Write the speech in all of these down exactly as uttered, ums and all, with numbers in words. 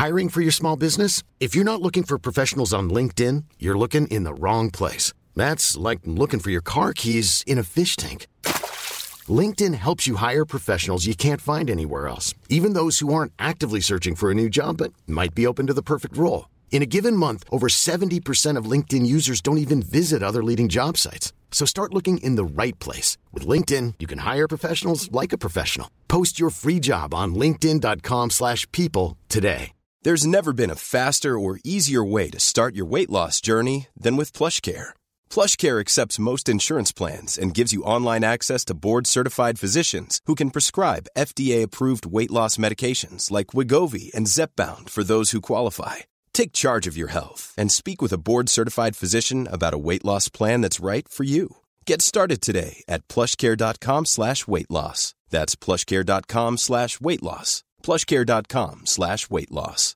Hiring for your small business? If you're not looking for professionals on LinkedIn, you're looking in the wrong place. That's like looking for your car keys in a fish tank. LinkedIn helps you hire professionals you can't find anywhere else, even those who aren't actively searching for a new job but might be open to the perfect role. In a given month, over seventy percent of LinkedIn users don't even visit other leading job sites. So start looking in the right place. With LinkedIn, you can hire professionals like a professional. Post your free job on linkedin.com slash people today. There's never been a faster or easier way to start your weight loss journey than with PlushCare. PlushCare accepts most insurance plans and gives you online access to board-certified physicians who can prescribe F D A-approved weight loss medications like Wegovy and Zepbound for those who qualify. Take charge of your health and speak with a board-certified physician about a weight loss plan that's right for you. Get started today at plushcare.com slash weight loss. That's plushcare.com slash weight loss. plushcare.com slash weight loss.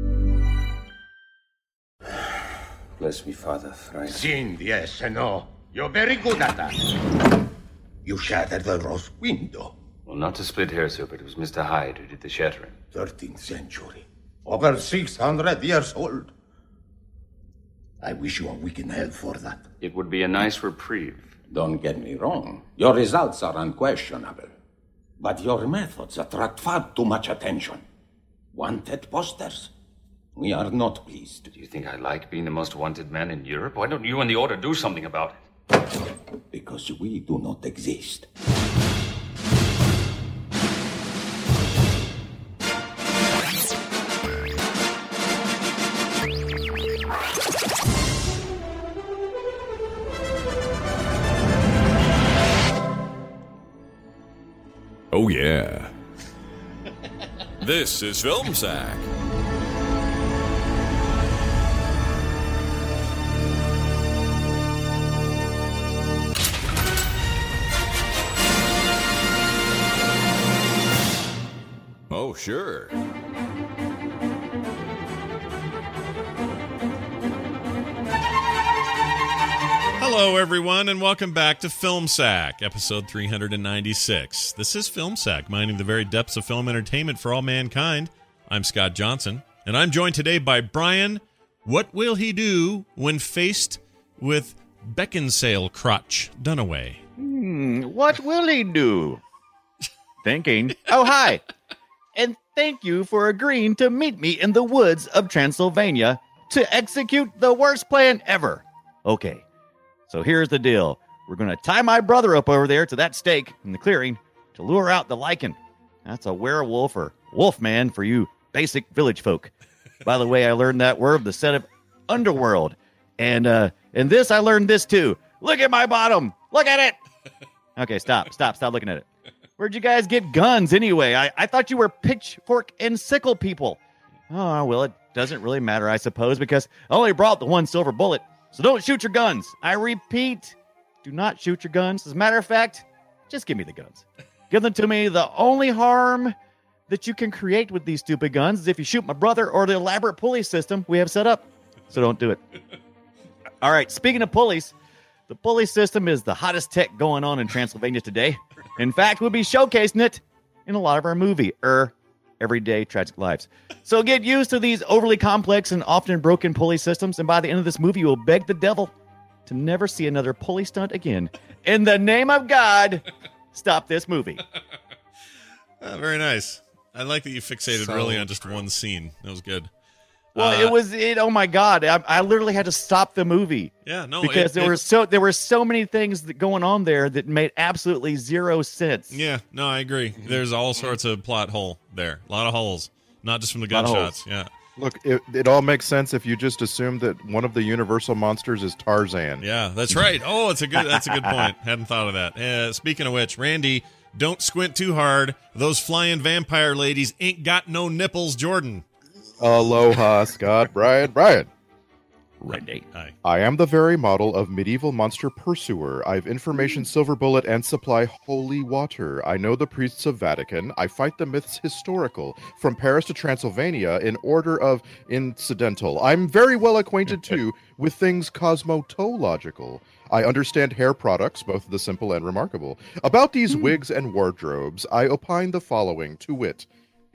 Bless me, Father Frank. Sin, yes and no. You're very good at that. You shattered the rose window. Well, not to split hairs here, but it was Mister Hyde who did the shattering. thirteenth century. Over six hundred years old. I wish you a week in hell for that. It would be a nice reprieve. Don't get me wrong. Your results are unquestionable. But your methods attract far too much attention. Wanted posters? We are not pleased. Do you think I like being the most wanted man in Europe? Why don't you and the Order do something about it? Because we do not exist. Oh, yeah. This is Film Sack. Oh, sure. Hello, everyone, and welcome back to Film Sack, episode three ninety-six. This is Film Sack, mining the very depths of film entertainment for all mankind. I'm Scott Johnson, and I'm joined today by Brian. What will he do when faced with Beckinsale crotch Dunaway? Hmm, what will he do? Thinking. Oh, hi. And thank you for agreeing to meet me in the woods of Transylvania to execute the worst plan ever. Okay. So here's the deal. We're going to tie my brother up over there to that stake in the clearing to lure out the lichen. That's a werewolf or wolf man for you basic village folk. By the way, I learned that word the set of Underworld. And uh, in this, I learned this too. Look at my bottom. Look at it. Okay, stop, stop, stop looking at it. Where'd you guys get guns anyway? I, I thought you were pitchfork and sickle people. Oh, well, it doesn't really matter, I suppose, because I only brought the one silver bullet. So don't shoot your guns. I repeat, do not shoot your guns. As a matter of fact, just give me the guns. Give them to me. The only harm that you can create with these stupid guns is if you shoot my brother or the elaborate pulley system we have set up. So don't do it. All right, speaking of pulleys, the pulley system is the hottest tech going on in Transylvania today. In fact, we'll be showcasing it in a lot of our movie, er, Everyday Tragic Lives. So get used to these overly complex and often broken pulley systems, and by the end of this movie, you will beg the devil to never see another pulley stunt again. In the name of God, stop this movie. Uh, very nice. I like that you fixated So really on just true. one scene. That was good. Well, Uh, it was it. Oh my God! I, I literally had to stop the movie. Yeah, no, because it- there it- were so there were so many things that going on there that made absolutely zero sense. Yeah, no, I agree. There's all sorts of plot hole there. A lot of holes, not just from the Lot of gunshots. Yeah, Look, it, it all makes sense if you just assume that one of the Universal monsters is Tarzan. yeah, that's right. Oh, it's a good. That's a good point. Hadn't thought of that. Uh, speaking of which, Randy, don't squint too hard. Those flying vampire ladies ain't got no nipples, Jordan. Aloha, Scott. Brian. Brian. Randy. Hi. I am the very model of medieval monster pursuer. I've information silver bullet and supply holy water. I know the priests of Vatican. I fight the myths historical. From Paris to Transylvania in order of incidental. I'm very well acquainted too with things cosmotological. I understand hair products, both the simple and remarkable. About these wigs and wardrobes, I opine the following, to wit.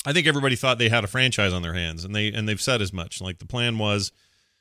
I think everybody thought they had a franchise on their hands, and they and they've said as much. Like the plan was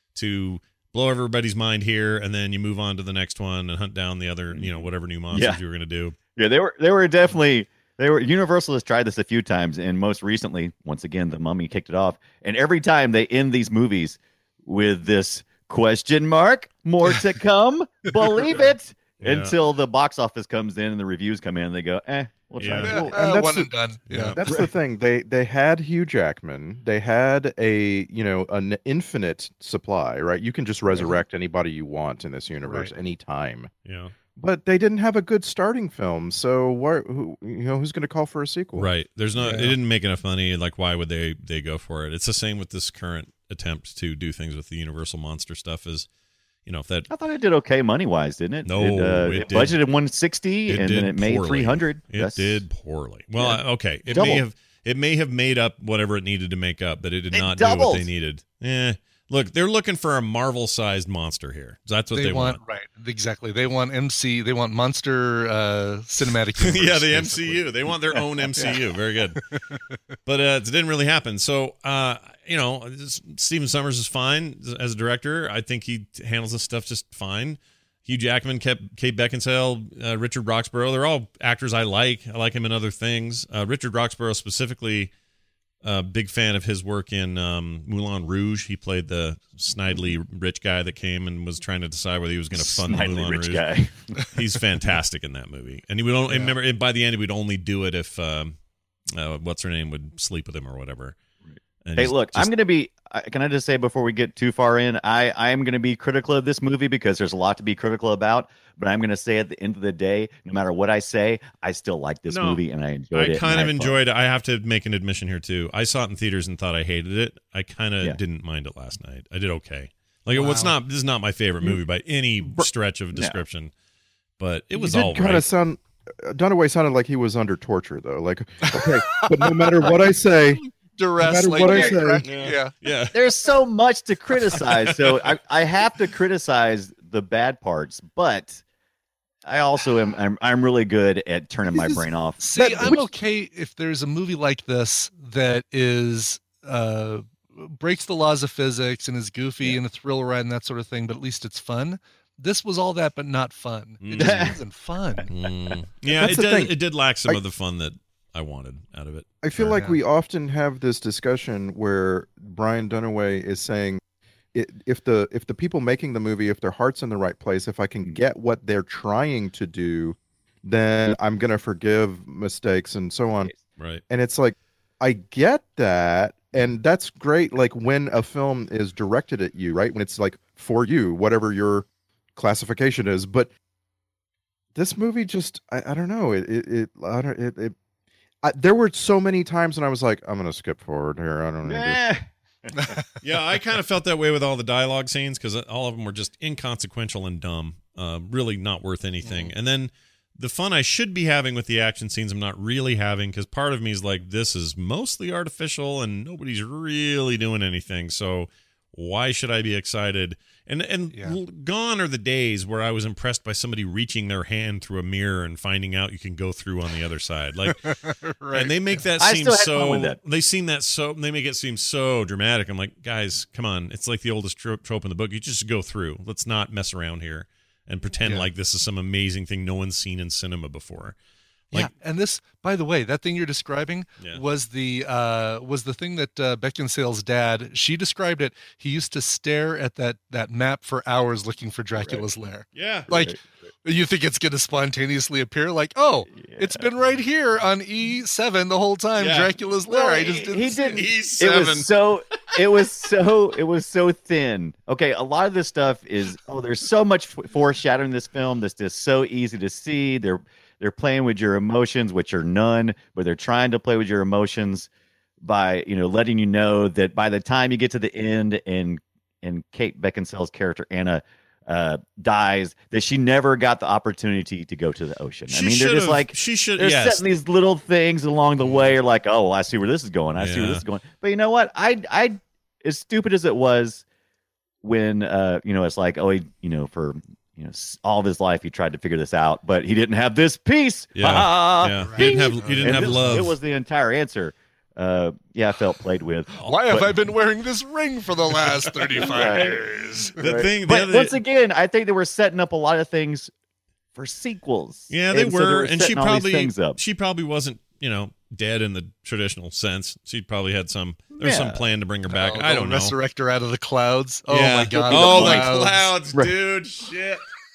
to blow everybody's mind here, and then you move on to the next one and hunt down the other, you know, whatever new monsters Yeah. you were going to do. Yeah, they were they were definitely they were Universal has tried this a few times, and most recently, once again, the Mummy kicked it off. And every time they end these movies with this question mark, more to come, believe it, Yeah. until the box office comes in and the reviews come in, and they go, eh, we'll try. Yeah. it. Yeah, Well, and uh, that's one the- and done. Yeah. That's the thing. They they had Hugh Jackman. They had a you know an infinite supply, right? You can just resurrect anybody you want in this universe Right. anytime. Yeah. But they didn't have a good starting film, so what? Who, you know, who's going to call for a sequel? Right. There's no. Yeah. It didn't make enough money. Like, why would they they go for it? It's the same with this current attempt to do things with the Universal monster stuff. Is, you know, if that I thought it did okay money wise, didn't it? No, it, uh, it it did- budgeted one sixty, it and did then it made poorly. three hundred. It did poorly. Well, Yeah. uh, okay. It Double. may have it may have made up whatever it needed to make up, but it did It not do what doubled. they needed. Eh. Look, they're looking for a Marvel-sized monster here. That's what they, they, want, right exactly they want M C they want monster uh cinematic universe, yeah, the basically. M C U. They want their own M C U. Very good. But uh, it didn't really happen. So, uh, you know, this- Stephen Summers is fine as a director. I think he handles this stuff just fine. Hugh Jackman, kept Kate Beckinsale, uh, Richard Roxburgh. They're all actors I like. I like him in other things. Uh, Richard Roxburgh specifically, a big fan of his work in um, Moulin Rouge. He played the snidely rich guy that came and was trying to decide whether he was going to fund Snidely Moulin rich Rouge. guy. He's fantastic in that movie, and he would only Yeah. remember. And by the end, he would only do it if um, uh, what's her name would sleep with him or whatever. And Hey, he's look, just- I'm going to be. I- Can I just say before we get too far in, I I am going to be critical of this movie because there's a lot to be critical about. But I'm going to say at the end of the day, no matter what I say, I still like this No, movie and I enjoyed it. I kind and of had fun. enjoyed it. I have to make an admission here too. I saw it in theaters and thought I hated it. I kind of Yeah. didn't mind it last night. I did okay. Like it was Wow. not. This is not my favorite movie by any stretch of description, but it was he did all kind right. of sound. uh, Dunaway sounded like he was under torture, though. Like, okay, but no matter what I say, Duress, matter like, what I yeah, say. correct. Yeah. yeah. Yeah. There's so much to criticize, so I I have to criticize the bad parts, but I also am I'm I'm really good at turning my This is- brain off. See, That- I'm which- okay if there's a movie like this that is uh breaks the laws of physics and is goofy and a thrill ride and that sort of thing, but at least it's fun. This was all that, but not fun. It just Mm. wasn't fun. Mm. Yeah, That's it the did. thing. It did lack some I- of the fun that I wanted out of it. I feel Sure, like yeah. we often have this discussion where Brian Dunaway is saying, i- if the if the people making the movie, if their heart's in the right place, if I can get what they're trying to do, then I'm gonna forgive mistakes and so on. Right. And it's like, I get that, and that's great. Like when a film is directed at you, right? When it's like for you, whatever your classification is. But this movie just, I, I don't know. It, it, it, I don't, it, it I, there were so many times when I was like, I'm gonna skip forward here. I don't need to. Eh. Yeah, I kind of felt that way with all the dialogue scenes because all of them were just inconsequential and dumb, uh, really not worth anything. Mm. And then the fun I should be having with the action scenes, I'm not really having because part of me is like, this is mostly artificial and nobody's really doing anything. So why should I be excited? And and Yeah. l- gone are the days where I was impressed by somebody reaching their hand through a mirror and finding out you can go through on the other side. Like, Right. and they make that I seem still had so. fun with that. They seem that so. They make it seem so dramatic. I'm like, guys, come on! It's like the oldest trope, trope in the book. You just go through. Let's not mess around here and pretend Yeah. like this is some amazing thing no one's seen in cinema before. Like, yeah, and this, by the way, that thing you're describing Yeah. was the uh, was the thing that uh, Beckinsale's dad. She described it. He used to stare at that that map for hours looking for Dracula's lair. yeah, Like, you think it's going to spontaneously appear? Like, oh, it's been right here on E seven the whole time. Yeah. Dracula's lair. Well, I just he- didn't. he see didn't- it. E It seven. was so it was so it was so thin. Okay, a lot of this stuff is oh, there's so much f- foreshadowing in this film that's just so easy to see. They're they're playing with your emotions, which are none, but they're trying to play with your emotions by you know letting you know that by the time you get to the end and and Kate Beckinsale's character Anna uh, dies, that she never got the opportunity to go to the ocean. I She mean, they're should've- just like she should. they're Yes, setting these little things along the way. You're like, oh, I see where this is going. I see where Yeah. this is going. But you know what? I, I, as stupid as it was, when uh, you know, it's like, oh, he, you know, for you know, s- all of his life he tried to figure this out, but he didn't have this piece. Yeah, Ha! yeah. He didn't have. He didn't And have this- love. It was the entire answer. uh, yeah, I felt played with. Why have But- I been wearing this ring for the last thirty-five years? The Right. thing, the But other, once again, I think they were setting up a lot of things for sequels. yeah, they And so were, and she setting all these probably things up. she probably wasn't, you know, dead in the traditional sense. She probably had some there's some Yeah. plan to bring her back. Oh, I don't they'll know. Resurrect her out of the clouds. Oh Yeah. my god! Oh, the clouds. clouds, Right. dude. Shit.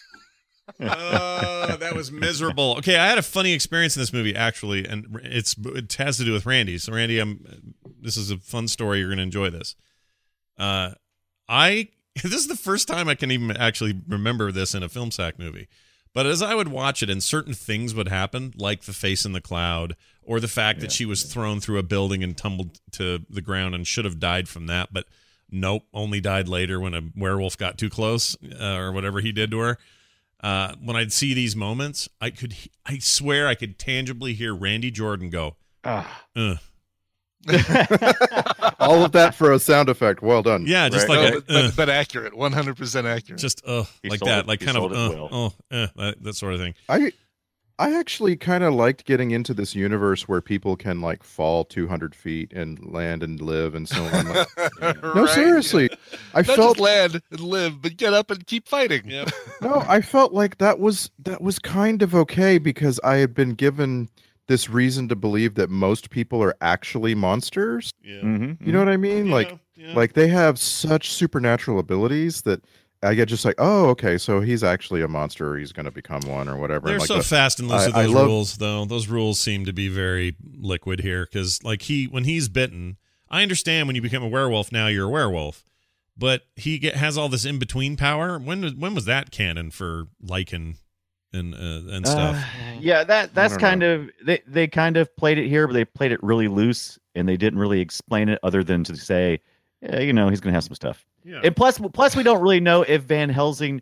Oh, that was miserable. Okay, I had a funny experience in this movie actually, and it's it has to do with Randy. So Randy, I'm this is a fun story. You're going to enjoy this. Uh, I this is the first time I can even actually remember this in a Film Sack movie. But as I would watch it, and certain things would happen, like the face in the cloud, or the fact that she was thrown through a building and tumbled to the ground and should have died from that, but nope, only died later when a werewolf got too close uh, or whatever he did to her. Uh, when I'd see these moments, I could, I swear, I could tangibly hear Randy Jordan go, Ah. "Ugh." All of that for a sound effect. Well done. Yeah, just Right. like No, a, but, uh, but, but accurate, one hundred percent accurate. just uh, He like sold that, it- like he kind of sold it uh, well. oh, eh, that, that sort of thing. I I actually kind of liked getting into this universe where people can like fall two hundred feet and land and live and so on. Like, no, Right. seriously, I Not felt just land and live, but get up and keep fighting. Yep. no, I felt like that was that was kind of okay because I had been given this reason to believe that most people are actually monsters. Yeah. Mhm, You know what I mean? Yeah, Like yeah. like they have such supernatural abilities that I get just like, oh, okay, so he's actually a monster, or he's going to become one, or whatever. They're And like so the- fast and loose I- with I those love- rules, though. Those rules seem to be very liquid here, because like he, when he's bitten, I understand when you become a werewolf, now you're a werewolf, but he get, has all this in between power. When was when was that canon for Lycan and uh, and stuff? Uh, yeah, that that's don't kind of they they kind of played it here, but they played it really loose, and they didn't really explain it other than to say, yeah, you know, he's gonna have some stuff. yeah. And plus, plus we don't really know if Van Helsing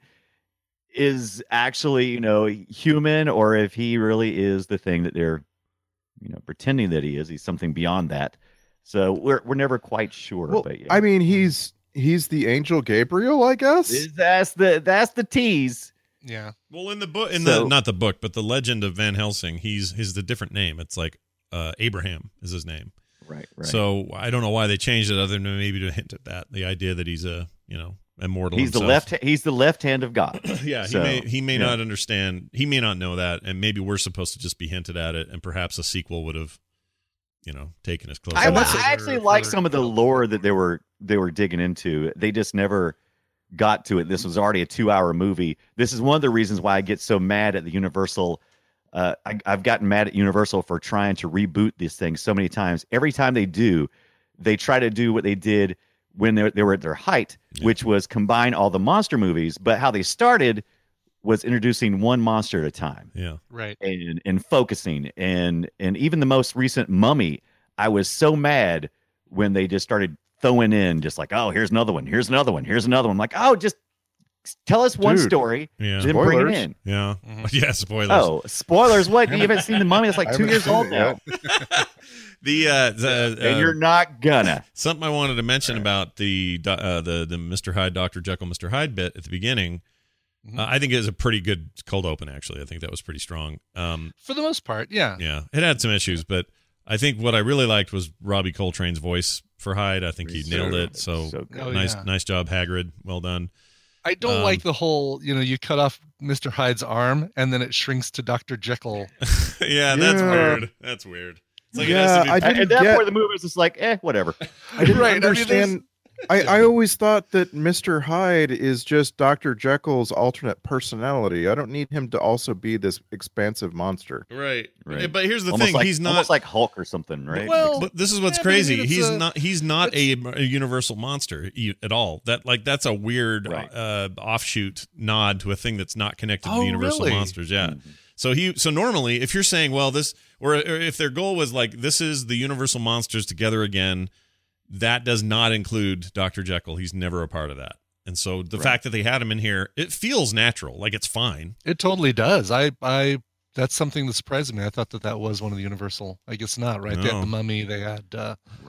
is actually, you know, human or if he really is the thing that they're, you know, pretending that he is. He's something beyond that. So we're we're never quite sure. well, but yeah. I mean, he's he's the angel Gabriel, I guess. that's the that's the tease. Yeah. Well, in the book, in So- the not the book, but the Legend of Van Helsing, he's he's the different name. It's like uh, Abraham is his name. Right, right. So I don't know why they changed it, other than maybe to hint at that, the idea that he's a you know immortal. he's the himself. left he's the left hand of God. Yeah, he So, may he may yeah. not understand. He may not know that, and maybe we're supposed to just be hinted at it, and perhaps a sequel would have, you know, taken us closer. I, to wa- it. I actually For- like for- some of the lore that they were they were digging into. They just never got to it. This was already a two hour movie. This is one of the reasons why I get so mad at the Universal. Uh, I, I've gotten mad at Universal for trying to reboot this thing so many times. Every time they do, they try to do what they did when they, they were at their height, Yeah. which was combine all the monster movies. But how they started was introducing one monster at a time Yeah, Right. and and focusing and and even the most recent Mummy, I was so mad when they just started throwing in just like, oh, here's another one, here's another one, here's another one. I'm like, oh, just tell us one Dude. story, yeah, then bring it Spoilers. in. yeah, Mhm. yeah. Spoilers. Oh, spoilers! What, you haven't seen the Mummy? It's I like two haven't years seen old it now, yet. the uh, the and uh, you're not gonna. something I wanted to mention about the do- uh, the the Mister Hyde, Doctor Jekyll, Mister Hyde bit at the beginning. Mhm. Uh, I think it was a pretty good cold open. Actually, I think that was pretty strong. Um, For the most part, yeah. yeah, it had some issues, but I think what I really liked was Robbie Coltrane's voice for Hyde. I think he nailed it. So, So good. Oh, nice, yeah. nice job, Hagrid. Well done. I don't Um, like the whole, you know, you cut off Mister Hyde's arm and then it shrinks to Doctor Jekyll. yeah, that's Yeah. weird. That's weird. It's like it Yeah, has to be I At, didn't at that get- point, the movie was just like, eh, whatever. I didn't Right, I mean, there's- understand. I, I always thought that Mister Hyde is just Doctor Jekyll's alternate personality. I don't need him to also be this expansive monster. right. Right. But here's the almost thing: like, he's not. almost like Hulk or something, right? Well, But this is what's Yeah, but I mean, crazy. it's He's a- not. He's not a, a universal monster e- at all. That like that's a weird Right. uh, offshoot nod to a thing that's not connected to Oh, the universal really? monsters. Yeah. Mm-hmm. So he. So normally, if you're saying, well, this, or, or if their goal was like, this is the universal monsters together again, that does not include Doctor Jekyll. He's never a part of that. And so the Right. fact that they had him in here, it feels natural. Like it's fine. It totally does. I, I, that's something that surprised me. I thought that that was one of the Universal. I guess not, right? They No. had the Mummy. They had, uh, right.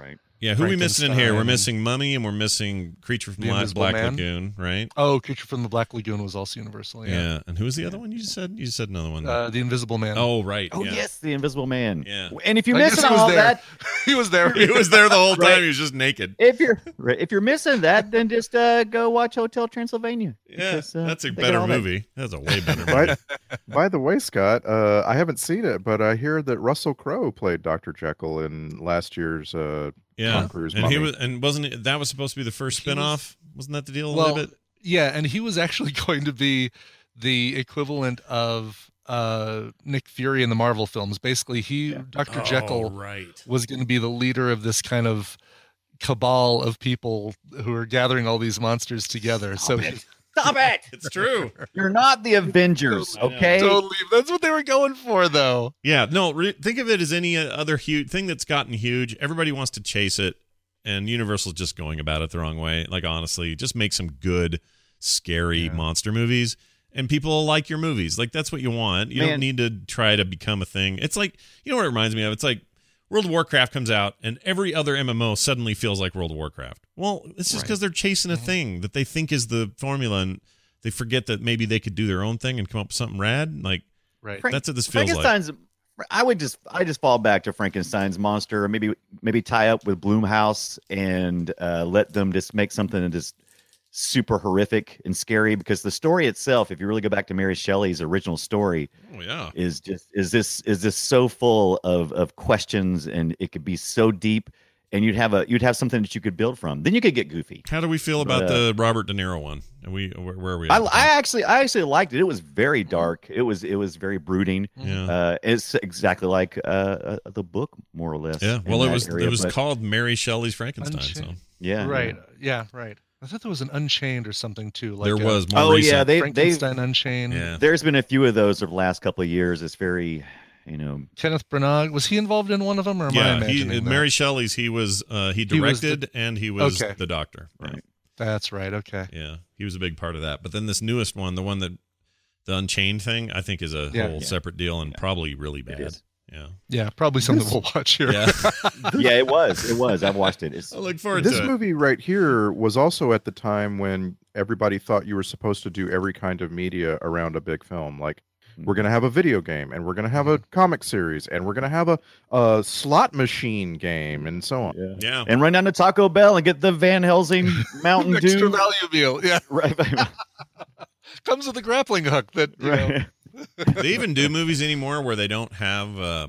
Yeah, who are we missing in here? We're Frankenstein. missing Mummy, and we're missing Creature from The the Invisible Black Man? Lagoon, right? Oh, Creature from the Black Lagoon was also Universal. Yeah. Yeah. And who was the other one you just said? You just said another one. Uh, the Invisible Man. oh, right. Oh yeah. yes, the Invisible Man. Yeah. And if you're I guess missing he was all there. that, he was there. He was there the whole time. Right. He was just naked. if you're if you're missing that, then just uh, go watch Hotel Transylvania. Yeah, because, uh, that's a they got better all that- movie. That's a way better movie. By, by the way, Scott, uh, I haven't seen it, but I hear that Russell Crowe played Doctor Jekyll in last year's uh, Yeah, Tom Cruise and he Mummy. was, and wasn't it, that was supposed to be the first He was- spinoff? Wasn't that the deal? a Well, little bit? yeah, and he was actually going to be the equivalent of uh, Nick Fury in the Marvel films. Basically, he Doctor Oh, Jekyll right. was going to be the leader of this kind of cabal of people who are gathering all these monsters together. so he, Stop it! It's true. You're not the Avengers, okay? totally, that's what they were going for, though. Yeah, no. Re- think of it as any uh, other huge thing that's gotten huge. Everybody wants to chase it, and Universal's just going about it the wrong way. Like honestly, just make some good, scary monster movies, and people will like your movies. Like that's what you want. You Man. don't need to try to become a thing. It's like, you know what it reminds me of? It's like World of Warcraft comes out, and every other M M O suddenly feels like World of Warcraft. Well, it's just because they're chasing a thing that they think is the formula, and they forget that maybe they could do their own thing and come up with something rad. Like Right. Frank- that's what this feels like. Frankenstein's. I would just, I just fall back to Frankenstein's monster, or maybe, maybe tie up with Blumhouse and uh, let them just make something that is super horrific and scary. Because the story itself, if you really go back to Mary Shelley's original story, Oh yeah. is just is this is this so full of of questions, and it could be so deep, and you'd have a you'd have something that you could build from. Then you could get goofy. How do we feel about But, uh, the Robert De Niro one? Are we where, where are we? I, at? I actually I actually liked it. It was very dark. It was it was very brooding. yeah. Uh, it's exactly like uh, uh, the book, more or less. Yeah, in well, it that was area, it was but- called Mary Shelley's Frankenstein. So Unchained. yeah, Right. Yeah, right. I thought there was an Unchained or something, too. Like there a was more Oh recent. yeah, they they Frankenstein Unchained. Yeah. there's been a few of those over the last couple of years. It's very, you know, Kenneth Branagh, was he involved in one of them, or am I yeah, imagining he, that? Mary Shelley's. He was uh, he He was the- directed and he was Okay. the doctor. Yeah. Right. That's right. Okay. Yeah, he was a big part of that. But then this newest one, the one that the Unchained thing, I think is a Yeah. whole Yeah. separate deal and probably really It bad. is. Yeah, Yeah, probably something we'll watch here. yeah. yeah, it was, it was. I've watched it. It's I look forward This to it. movie right here was also at the time when everybody thought you were supposed to do every kind of media around a big film. Like, we're going to have a video game, and we're going to have a comic series, and we're going to have a, a slot machine game, and so on. yeah. Yeah, And run down to Taco Bell and get the Van Helsing Mountain Extra Dew. value meal. Yeah. Right. Comes with a grappling hook that, you know, right. they even do movies anymore where they don't have uh,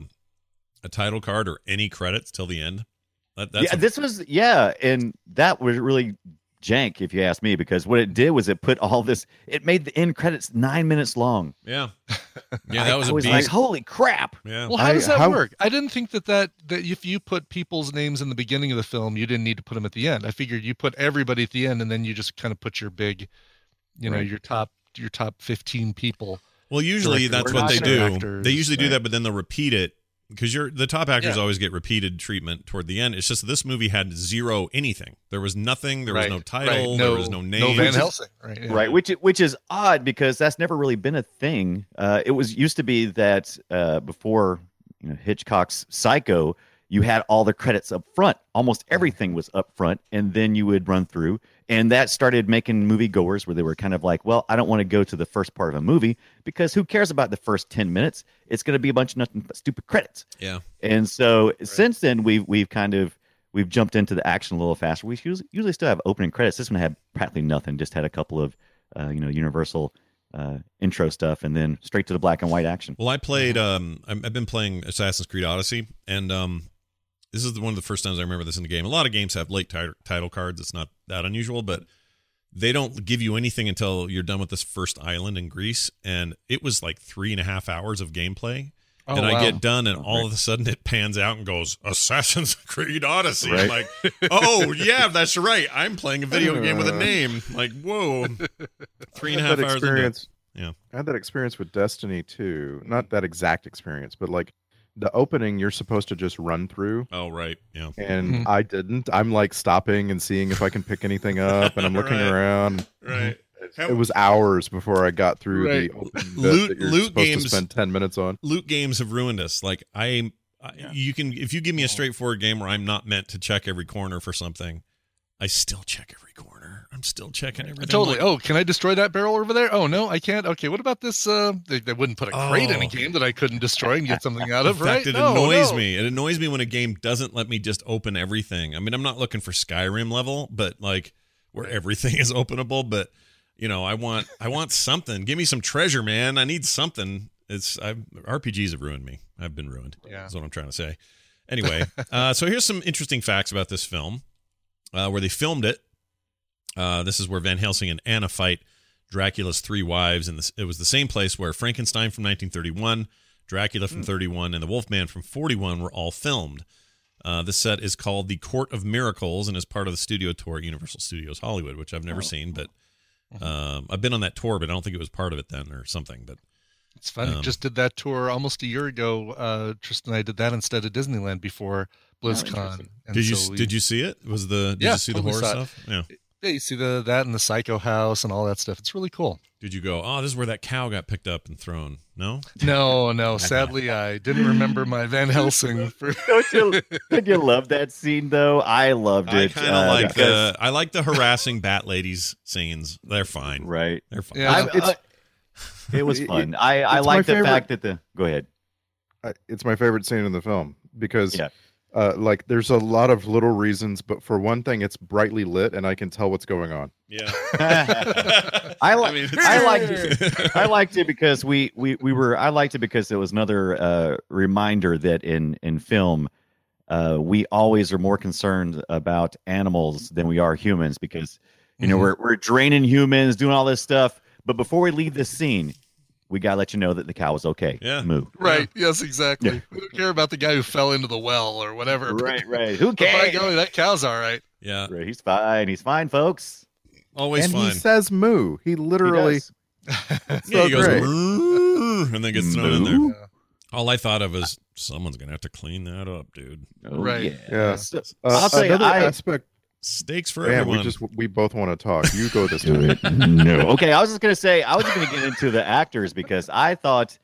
a title card or any credits till the end. That, that's yeah, a- this was yeah, and that was really jank, if you ask me, because what it did was it put all this. It made the end credits nine minutes long. yeah, yeah. That was I a was beast. like, holy crap! yeah, Well, how I- does that how- work? I didn't think that, that that if you put people's names in the beginning of the film, you didn't need to put them at the end. I figured you put everybody at the end, and then you just kind of put your big, you know, Right. your top your top fifteen people. Well, usually Director, that's we're what they not do. actors, They usually do right. that, but then they'll repeat it because you're the top actors Yeah. always get repeated treatment toward the end. It's just this movie had zero anything. There was nothing. There was Right, no right. title. There was no name. No Van Helsing. Right. yeah. Right, which which is odd because that's never really been a thing. Uh, it was used to be that uh, before you know Hitchcock's Psycho, you had all the credits up front. Almost everything was up front, and then you would run through. And that started making moviegoers where they were kind of like, well, I don't want to go to the first part of a movie because who cares about the first ten minutes? It's going to be a bunch of nothing but stupid credits. Yeah, And so since then, we've we've kind of we've jumped into the action a little faster. We usually, usually still have opening credits. This one had practically nothing. Just had a couple of uh, you know Universal uh, intro stuff, and then straight to the black and white action. Well, I played. Um, I'm- I've been playing Assassin's Creed Odyssey, and um, this is one of the first times I remember this in the game. A lot of games have late ti- title cards. It's not that unusual, but they don't give you anything until you're done with this first island in Greece, and it was like three and a half hours of gameplay. Oh, and I wow. get done, and all of a sudden it pans out and goes Assassin's Creed Odyssey. I'm Right. like, oh yeah, that's right. I'm playing a video game with a name. Like, whoa, three and a I half had that hours. Into it. experience. Yeah. I had that experience with Destiny too. Not that exact experience, but like the opening, you're supposed to just run through, Oh right, yeah. and Mhm. I didn't. I'm like stopping and seeing if I can pick anything up, and I'm looking Right. around. Right. How- It was hours before I got through Right. the open bit Loot- that you're loot supposed games- to spend ten minutes on. Loot games have ruined us. Like I Yeah. You can, if you give me a straightforward game where I'm not meant to check every corner for something, I still check every corner. I'm still checking everything. Totally. Like, oh, can I destroy that barrel over there? Oh no, I can't. Okay, what about this? Uh, they, they wouldn't put a crate Oh. in a game that I couldn't destroy and get something out of, in fact, right? it No, annoys no. me. It annoys me when a game doesn't let me just open everything. I mean, I'm not looking for Skyrim level, but like where everything is openable. But you know, I want, I want something. Give me some treasure, man. I need something. It's I've, R P Gs have ruined me. I've been ruined. Yeah. That's what I'm trying to say. Anyway, uh, so here's some interesting facts about this film, uh, where they filmed it. Uh, this is where Van Helsing and Anna fight Dracula's three wives, and it was the same place where Frankenstein from nineteen thirty-one, Dracula from thirty-one, and The Wolfman from forty-one were all filmed. Uh, this set is called the Court of Miracles and is part of the studio tour at Universal Studios Hollywood, which I've never Oh. seen, but um, I've been on that tour, but I don't think it was part of it then or something. But It's funny. Um, Just did that tour almost a year ago. Uh, Tristan and I did that instead of Disneyland before BlizzCon. interesting. and did you so we- did you see it? Was the did Yeah, you see the totally horror saw it. stuff? Yeah. Yeah, you see the that and the Psycho House and all that stuff. It's really cool. Did you go? Oh, this is where that cow got picked up and thrown. No. No, no. Sadly, I didn't remember my Van Helsing. For Don't you, don't you love that scene though? I loved I it. kind of uh, like because- the I like the harassing bat ladies scenes. They're fine. right. They're fine. Yeah. I- It's- uh, it was it- fun. I, I it's my like the favorite- fact that the go ahead. I- it's my favorite scene in the film because Yeah. uh, like there's a lot of little reasons, but for one thing, it's brightly lit and I can tell what's going on. Yeah. I like. I, mean, liked it. I liked it because we, we, we were. I liked it because it was another uh, reminder that in in film, uh, we always are more concerned about animals than we are humans because you know Mhm. we're we're draining humans, doing all this stuff. But before we leave this scene, we gotta let you know that the cow is okay. Yeah. Move. right. Yes, exactly. Yeah. We don't care about the guy who fell into the well or whatever. but- Right. Right. Who but by cares? golly, that cow's all right. Yeah. Right, he's fine. He's fine, folks. Always and fun. he says moo. He He literally does. yeah, so he goes great. "Brrr," and then gets thrown in Moo. there. All I thought of was someone's gonna have to clean that up, dude. Oh, Right. Yeah. Yeah. So- Uh, I'll tell you, another I- aspect. Steaks for Man, everyone. we just we both want to talk. You go this Do time. it. No. Okay, I was just gonna say I was just gonna get into the actors because I thought,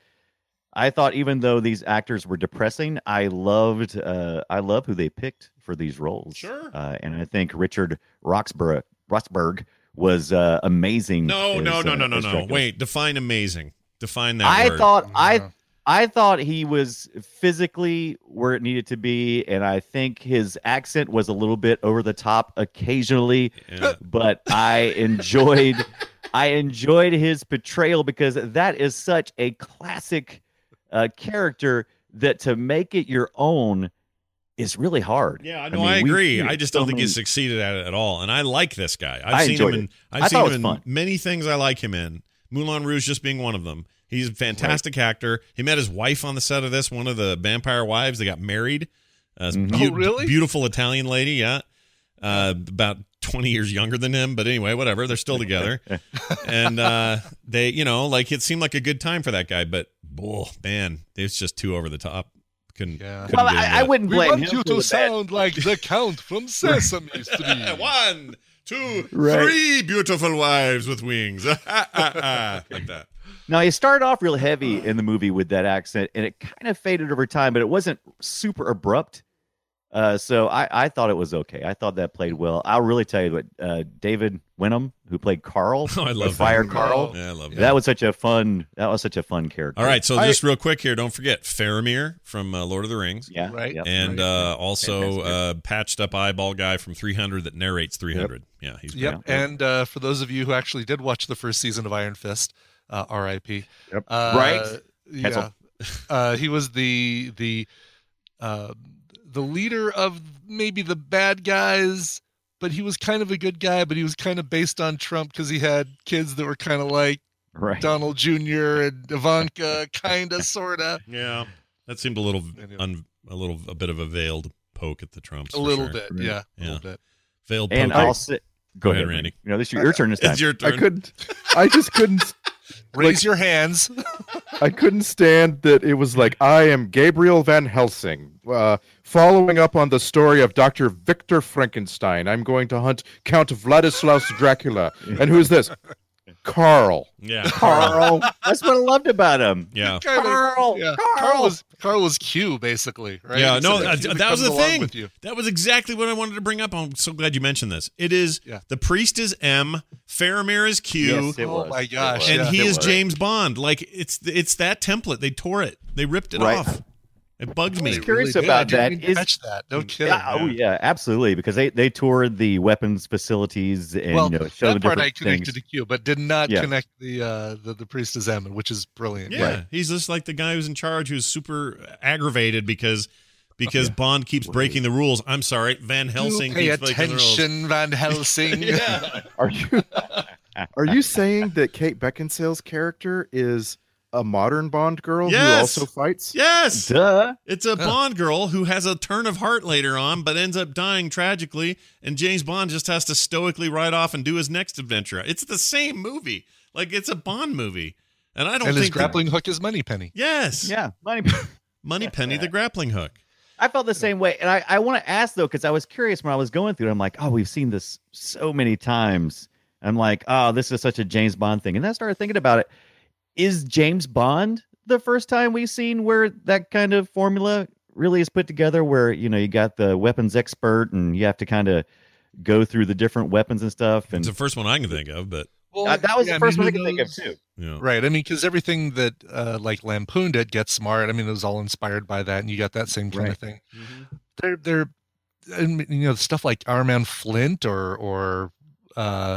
I thought even though these actors were depressing, I loved, uh, I love who they picked for these roles. Sure. Uh, and I think Richard Roxburgh, Roxburgh was uh, amazing. no, as, no, no, uh, no, no, as no. Dracula. Wait, define amazing. Define that I word. thought I. Yeah. I thought he was physically where it needed to be, and I think his accent was a little bit over the top occasionally. Yeah. But I enjoyed I enjoyed his portrayal because that is such a classic uh, character that to make it your own is really hard. Yeah, no, mean, I, we agree. hear I just so don't think many- he succeeded at it at all. And I like this guy. I've I seen him enjoyed in it. I've I seen thought him it in was fun. many things I like him in. Moulin Rouge just being one of them. He's a fantastic actor. He met his wife on the set of this, one of the vampire wives. They got married. Uh, this Mhm. beau- Oh, really? Beautiful Italian lady, yeah. Uh, about twenty years younger than him, but anyway, whatever. They're still together. and uh, they, you know, like it seemed like a good time for that guy, but oh, man, it's just too over the top. Couldn't, Yeah. couldn't Well, get into I, I it. wouldn't We blame want him you for to the bad- sound like the Count from Sesame Street. One, two, Right. three beautiful wives with wings. like that. Now, he started off real heavy in the movie with that accent, and it kind of faded over time, but it wasn't super abrupt. Uh, so I, I thought it was okay. I thought that played well. I'll really tell you what, uh, David Wenham, who played Carl, Oh, I love Fire that. Carl, Yeah, I love that. that was such a fun. That was such a fun character. All right, so I- just real quick here, don't forget Faramir from uh, Lord of the Rings. Yeah. Right. Yep. And Right. uh, also Fantastic. uh, patched up eyeball guy from three hundred that narrates three hundred. Yeah, he's Yep. Yeah. And uh, for those of you who actually did watch the first season of Iron Fist, uh, R I P. Yep. Uh, Right. Yeah. Pencil. Uh, he was the the uh, the leader of maybe the bad guys, but he was kind of a good guy. But he was kind of based on Trump because he had kids that were kind of like Right. Donald Junior and Ivanka, kind of, sort of. Yeah, that seemed a little, Anyway. un, a little, a bit of a veiled poke at the Trumps. A for little sure. bit, Right. yeah, Yeah. a little bit. Veiled And poke. I'll say, go, ahead, ahead, Randy. Randy. You know, this is your turn this time. It's your turn. I couldn't. I just couldn't. Raise your hands. I couldn't stand that it was like, I am Gabriel Van Helsing, uh, following up on the story of Doctor Victor Frankenstein. I'm going to hunt Count Vladislaus Dracula. And who's this? Carl. Yeah, Carl. That's what I loved about him. yeah. Kind of- Carl. yeah. Carl. Carl was Carl was Q, basically, right? Yeah, So no, that uh, Q that comes was the along thing. with you. That was exactly what I wanted to bring up. I'm so glad you mentioned this. It is Yeah. the priest is M, Faramir is Q, Yes, it Oh was. my It gosh, was. and yeah. he It is was. James Bond. Like it's it's that template. They tore it. They ripped it Right. off. It bugged I me. was curious Really did. about I didn't that. even Is- catch that. No kidding. Yeah, oh yeah, absolutely. Because they, they toured the weapons facilities and well, you know show the that part different I connected things. to Q, but did not Yeah. connect the uh the, the priest as M, which is brilliant. Yeah, Right. he's just like the guy who's in charge, who's super aggravated because because Bond keeps breaking the rules. I'm sorry, Van Helsing Do pay keeps breaking the rules. attention, Van Helsing. Yeah. Are you are you saying that Kate Beckinsale's character is a modern Bond girl who Yes. also fights? Yes, Duh. it's a Bond girl who has a turn of heart later on, but ends up dying tragically, and James Bond just has to stoically ride off and do his next adventure. It's the same movie, like it's a Bond movie, and I don't And think his grappling hook is Moneypenny. Yes, Yeah, money. Moneypenny, the grappling hook. I felt the same way, and I, I want to ask though because I was curious when I was going through it. I'm like, oh, we've seen this so many times. I'm like, oh, this is such a James Bond thing, and then I started thinking about it. Is James Bond the first time we've seen where that kind of formula really is put together? Where you know you got the weapons expert, and you have to kind of go through the different weapons and stuff. And It's the first one I can think of, but Well, uh, that was yeah, the first I one mean, I could think of those- too. you know. Right. I mean, because everything that uh, like lampooned it, Get Smart. I mean, it was all inspired by that, and you got that same kind Right. of thing. They're they're, I mean, you know, stuff like Our Man Flint or or uh,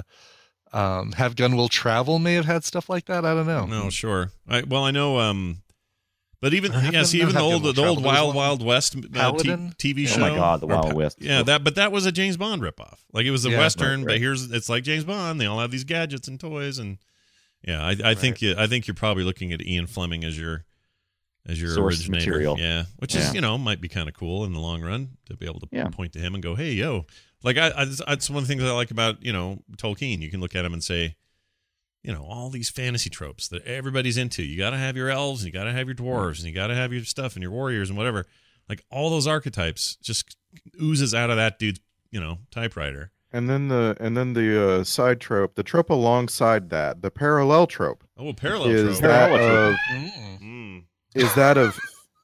um, Have Gun Will Travel may have had stuff like that. I don't know. No, sure. I, well, I know. Um, but even Or have yeah, them see, not even the have old them the old travel. There was Wild one- Wild West uh, t- Paladin? T V Oh show. my God, the Or Wild West. Yeah, that but that was a James Bond ripoff. Like it was a Yeah, Western, right, but right. here's it's like James Bond. They all have these gadgets and toys, and yeah, I, I think you, I think you're probably looking at Ian Fleming as your as your Source originator. material. Yeah, which Yeah. is you know might be kind of cool in the long run to be able to Yeah. point to him and go, hey yo, like I, I that's one of the things I like about you know Tolkien. You can look at him and say, you know, all these fantasy tropes that everybody's into. You got to have your elves, and you got to have your dwarves, and you got to have your stuff and your warriors and whatever. Like all those archetypes just oozes out of that dude's, you know, typewriter. And then the and then the uh, side trope, the trope alongside that, the parallel trope Oh, parallel is trope. that Parallel of Mm. Mm. is that of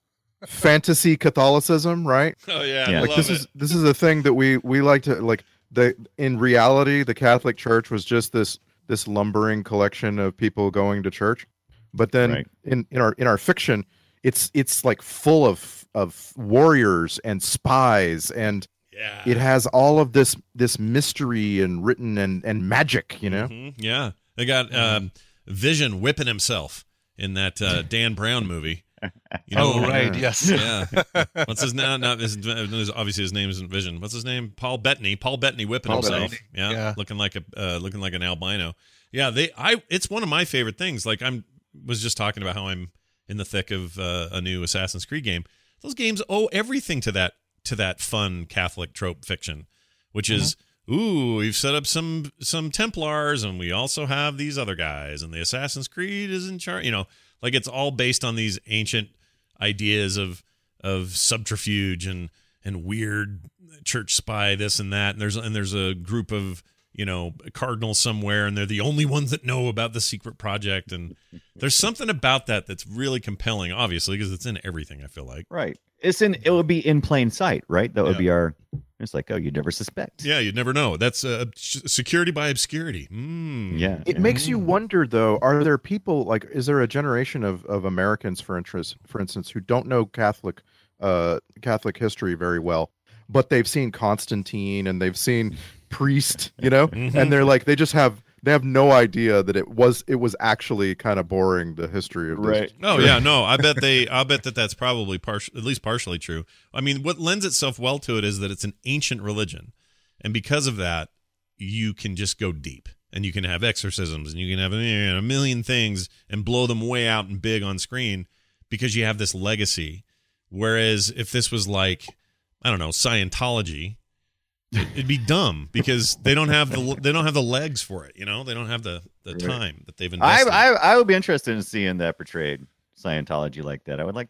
fantasy Catholicism, right? Oh yeah, Yeah. I Like love this it. is this is a thing that we we like to like. The in reality, the Catholic Church was just this this lumbering collection of people going to church, but then Right. in in our in our fiction, it's it's like full of of warriors and spies, and yeah. it has all of this this mystery and written and and magic, you know. Mhm. Yeah, they got um, Vision whipping himself in that uh, Dan Brown movie. You know, Oh, right. Yeah. Yes. Yeah. What's his name? Not his, obviously his name isn't Vision. What's his name? Paul Bettany. Paul Bettany whipping Paul himself. Bettany. Yeah, Yeah. looking like a uh, looking like an albino. Yeah, they. I. It's one of my favorite things. Like I'm was just talking about how I'm in the thick of uh, a new Assassin's Creed game. Those games owe everything to that to that fun Catholic trope fiction, which is. Ooh, we've set up some some Templars, and we also have these other guys, and the Assassin's Creed is in charge. You know, like it's all based on these ancient ideas of of subterfuge and and weird church spy, this and that. And there's and there's a group of you know cardinals somewhere, and they're the only ones that know about the secret project. And there's something about that that's really compelling, obviously, because it's in everything. I feel like. Right. It's in. It would be in plain sight, right? That would Yeah. be our. It's like, oh, you'd never suspect. Yeah, you'd never know. That's uh, security by obscurity. Mm. Yeah. It yeah. makes you wonder, though. Are there people like? Is there a generation of, of Americans, for interest, for instance, who don't know Catholic uh, Catholic history very well, but they've seen Constantine and they've seen Priest, you know, and they're like, they just have they have no idea that it was it was actually kind of boring, the history of this. Right. Oh yeah, no, I bet they. I bet that that's probably partial, at least partially true. I mean, what lends itself well to it is that it's an ancient religion, and because of that, you can just go deep, and you can have exorcisms, and you can have you know, a million things, and blow them way out and big on screen, because you have this legacy. Whereas if this was like, I don't know, Scientology, it, it'd be dumb because they don't have the they don't have the legs for it. You know, they don't have the the Right. time that they've I, invested. I I would be interested in seeing that portrayed Scientology like that. I would like to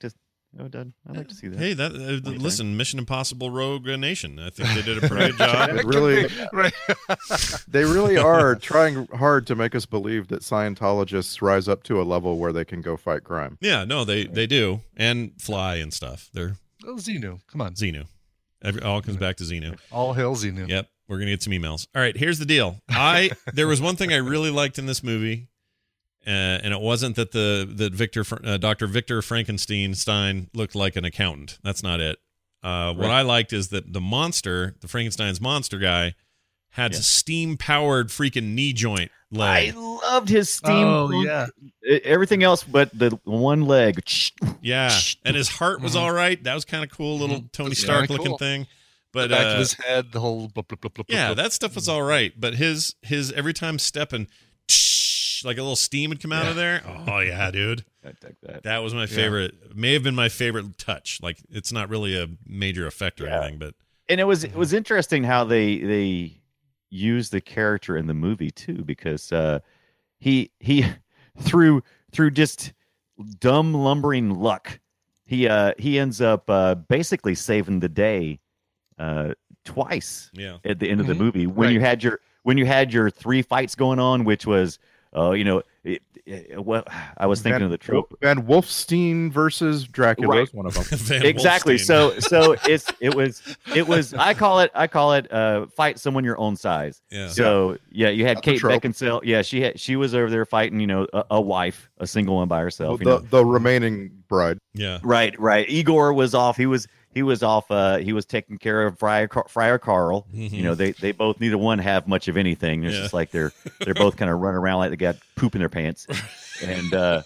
Oh, Dad, I'd like to see that. Hey, that uh, listen, Mission Impossible Rogue Nation. I think they did a pretty good job. It really, Right. they really are trying hard to make us believe that Scientologists rise up to a level where they can go fight crime. Yeah, no, they they do, and fly and stuff. They're Oh, Xenu. Come on. Xenu. Every, all comes back to Xenu. All hail Xenu. Yep, we're gonna get some emails. All right, here's the deal. I there was one thing I really liked in this movie. Uh, and it wasn't that the that Victor uh, Doctor Victor Frankenstein Stein looked like an accountant. That's not it. Uh, what Right. I liked is that the monster, the Frankenstein's monster guy, had Yeah. a steam powered freaking knee joint leg. I loved his steam. Oh, yeah. E- Everything else but the one leg. Yeah, and his heart was Mhm. all right. That was kind of cool, little Mhm. Tony That's Stark kinda looking cool. thing. The But back uh, of his head, the whole. Blah, blah, blah, blah, yeah, blah. that stuff was all right. But his his every time stepping, like a little steam would come out of there. Oh yeah, dude. I take that. That was my favorite. May have been my favorite touch. Like it's not really a major effect or Yeah. anything, but And it was it was interesting how they they used the character in the movie too, because uh, he he through through just dumb lumbering luck, he uh, he ends up uh, basically saving the day uh, twice yeah, at the end of the Mhm. movie when Right. you had your when you had your three fights going on, which was uh, you know it, it, well I was thinking Van, of the trope. Van Wolfstein versus Dracula Right. is one of them. Van Exactly. Wolfstein. So so it's it was it was I call it I call it uh fight someone your own size. yeah, So yeah, you had That's a Kate trope. Beckinsale. Yeah, she had she was over there fighting, you know, a, a wife, a single one by herself. You the, know. the remaining bride. yeah, Right, right. Igor was off. He was he was off. Uh, he was taking care of Friar Car- Friar Carl. You know, they they both neither one have much of anything. It's Yeah. just like they're they're both kind of running around like they got poop in their pants, and uh,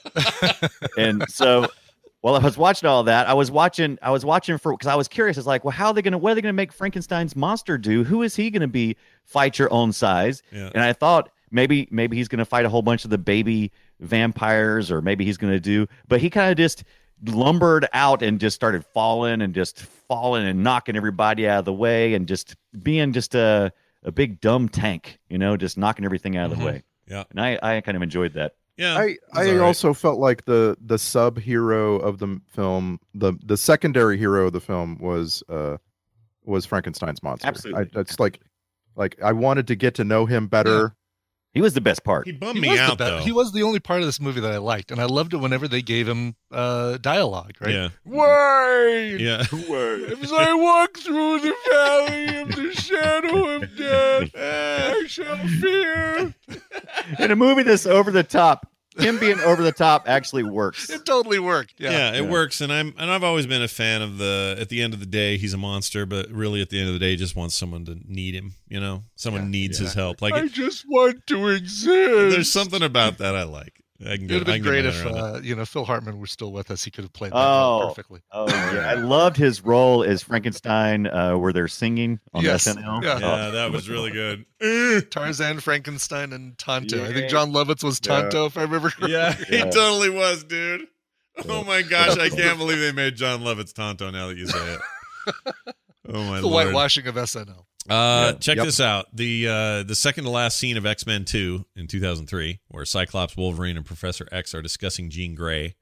and so. While I was watching all that, I was watching. I was watching for because I was curious. It's like, well, how are they gonna? What are they gonna make Frankenstein's monster do? Who is he gonna be? Fight your own size? Yeah. And I thought maybe maybe he's gonna fight a whole bunch of the baby vampires, or maybe he's gonna do. But he kind of just lumbered out and just started falling and just falling and knocking everybody out of the way and just being just a a big dumb tank, you know, just knocking everything out of the Mhm. way. yeah, And I I kind of enjoyed that. yeah. I, It was I all right. also felt like the the sub hero of the film, the the secondary hero of the film was uh was Frankenstein's monster. Absolutely. I, it's like like I wanted to get to know him better. He was the best part. he bummed He me was, the out be- though. he was the only part of this movie that I liked, and I loved it whenever they gave him uh, dialogue. Right? Yeah, Why? yeah. As I walk through the valley of the shadow of death, I shall fear. In a movie that's over the top, him being over the top actually works. It totally worked. Yeah, Yeah. it Yeah. works, and I'm and I've always been a fan of the. At the end of the day, he's a monster, but really, at the end of the day, he just wants someone to need him. You know, someone Yeah, needs his yeah. help. Like I it, just want to exist. there's something about that I like. I can It get, would have I been can get great my if head around it. uh, you know Phil Hartman were still with us. He could have played that Oh. role perfectly. Oh yeah, I loved his role as Frankenstein, uh, where they're singing on Yes. S N L. Yeah. Yeah, that was really good. Tarzan, Frankenstein, and Tonto. I Yeah. think John Lovitz was Yeah. Tonto, if I remember correctly. Yeah, he Yeah. totally was, dude. Oh my gosh, I can't believe they made John Lovitz Tonto now that you say it. Oh my the lord. whitewashing of S N L. Uh, Yeah. check Yep. this out. The uh, the second to last scene of X-Men two in two thousand three, where Cyclops, Wolverine, and Professor X are discussing Jean Grey.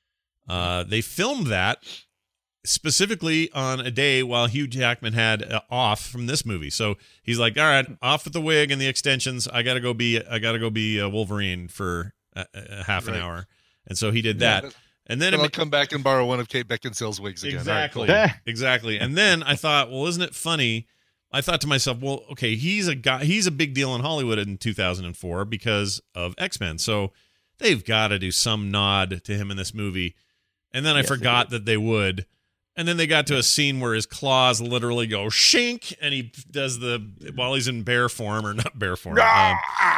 Uh, they filmed that specifically on a day while Hugh Jackman had uh, off from this movie. So he's like, "All right, off with the wig and the extensions. I gotta go be I gotta go be uh, Wolverine for a, a half an Right. hour." And so he did Yeah, that. And then Then it I'll come back and borrow one of Kate Beckinsale's wigs again. All right, Exactly. cool. Yeah. Exactly. And then I thought, well, isn't it funny? I thought to myself, well, okay, he's a guy, he's a big deal in Hollywood in two thousand four because of X-Men. So they've got to do some nod to him in this movie. And then I Yes, they forgot that they would. And then they got to a scene where his claws literally go shink, and he does the while he's in bear form, or not bear form. um,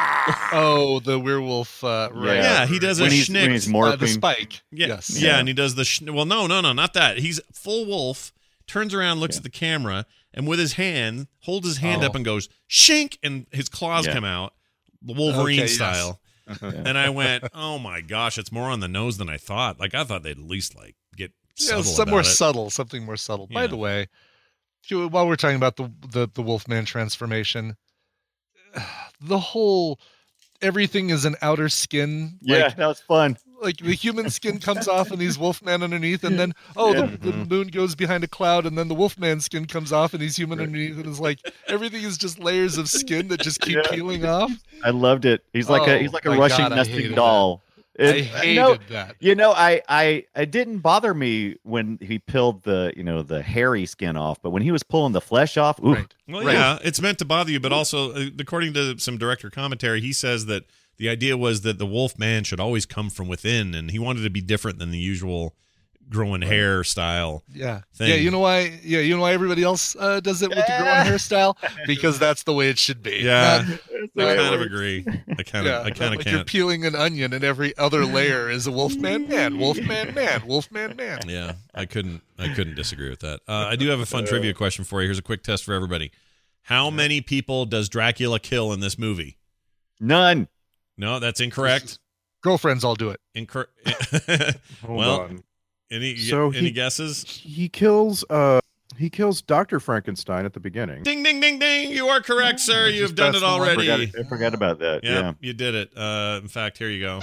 Oh, the werewolf. Uh, right. yeah, he does a when he's, schnick. when he's Uh, morphing. the spike. Yeah, Yes. yeah, and he does the sh- well. No, no, no, not that. He's full wolf. Turns around, looks at the camera, and with his hand, holds his hand Oh. up and goes shink, and his claws Yeah. come out, Wolverine Okay, yes. style. And I went, oh my gosh, it's more on the nose than I thought. Like I thought they'd at least like get Yeah, subtle some about more it. subtle, something more subtle. By Yeah. the way, you- while we're talking about the, the the Wolfman transformation, the whole everything is an outer skin. Yeah, Like, that was fun. like the human skin comes off and he's Wolfman underneath, and then oh Yeah. the, the moon goes behind a cloud, and then the Wolfman skin comes off and he's human underneath, and it's like everything is just layers of skin that just keep Yeah. peeling off. I loved it. He's like a Oh, he's like a my Russian God, I nesting hated doll. I It- hated no, that. You know, I, I I didn't bother me when he peeled the you know the hairy skin off, but when he was pulling the flesh off, ooh, Right. Well, Right. yeah, it's meant to bother you, but also, uh, according to some director commentary, he says that the idea was that the wolf man should always come from within, and he wanted to be different than the usual growing hair style. Yeah, thing. yeah. You know why? Yeah, you know why everybody else uh, does it with the growing hairstyle? Because that's the way it should be. Yeah, Not- I not- kind of agree. I kind of, Yeah, I kind of like you're can't. peeling an onion, and every other layer is a Wolfman man, Wolfman man, Wolfman man. Yeah, I couldn't, I couldn't disagree with that. Uh, I do have a fun trivia question for you. Here's a quick test for everybody. How many people does Dracula kill in this movie? none. No, that's incorrect. Girlfriends all do it. Incor- Hold well, on. any So any he- guesses? He kills uh he kills Doctor Frankenstein at the beginning. Ding, ding, ding, ding! You are correct, sir. You've done it That's the one. I already. forgot, I forgot about that. Yeah, Yeah. you did it. Uh, in fact, here you go.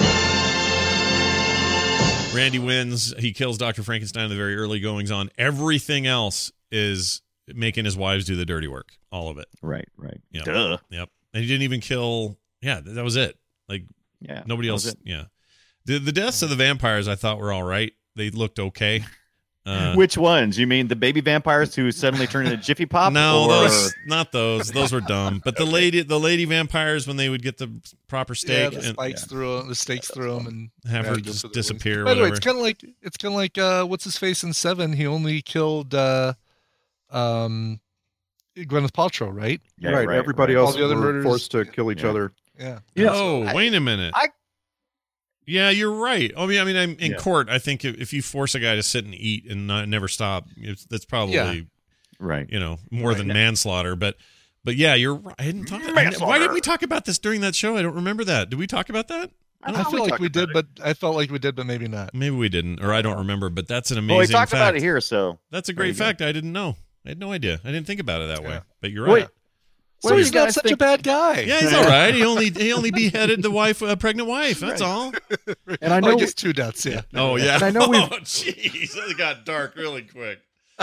Randy wins. He kills Doctor Frankenstein in the very early goings on. Everything else is making his wives do the dirty work. All of it. Right. Right. Yep. Duh. Yep. And he didn't even kill. Yeah, th- that was it. Like Yeah. nobody that was else. it. Yeah. The the deaths of the vampires I thought were all right. They looked okay. Uh, Which ones? You mean the baby vampires who suddenly turn into Jiffy Pop? no, or... those not those. Those were dumb. But the lady, the lady vampires, when they would get the proper Yeah, steak the and spikes through 'em, the stakes through them, and have yeah, her he goes just for the disappear. wings. By the way, whatever. it's kind of like it's kind of like uh, what's his face in Seven? He only killed uh, um, Gwyneth Paltrow, right? Yeah, right, right, Everybody right. else All the other were murders- forced to kill each Yeah. other. Yeah. Yeah. Oh, I- wait a minute. I- Yeah, you're right. I mean, I mean, I'm in Yeah. court. I think if, if you force a guy to sit and eat and not, never stop, it's, that's probably Yeah. Right. you know more Right. than manslaughter. But but yeah, you're right. I didn't talk. I, why didn't we talk about this during that show? I don't remember that. Did we talk about that? I, thought feel like talked we about did, it. but I felt like we did, but maybe not. Maybe we didn't, or I don't remember. But that's an amazing. Well, we talked fact. about it here, so That's a There great you go. fact. I didn't know. I had no idea. I didn't think about it that way. Yeah. But you're Wait. right. So What do he's you not guys such a think- bad guy. Yeah, he's all right. He only he only beheaded the wife, a pregnant wife. That's all. And I Oh, know I guess two deaths. Yeah. Oh yeah. And I know we've- Oh jeez, that got dark really quick.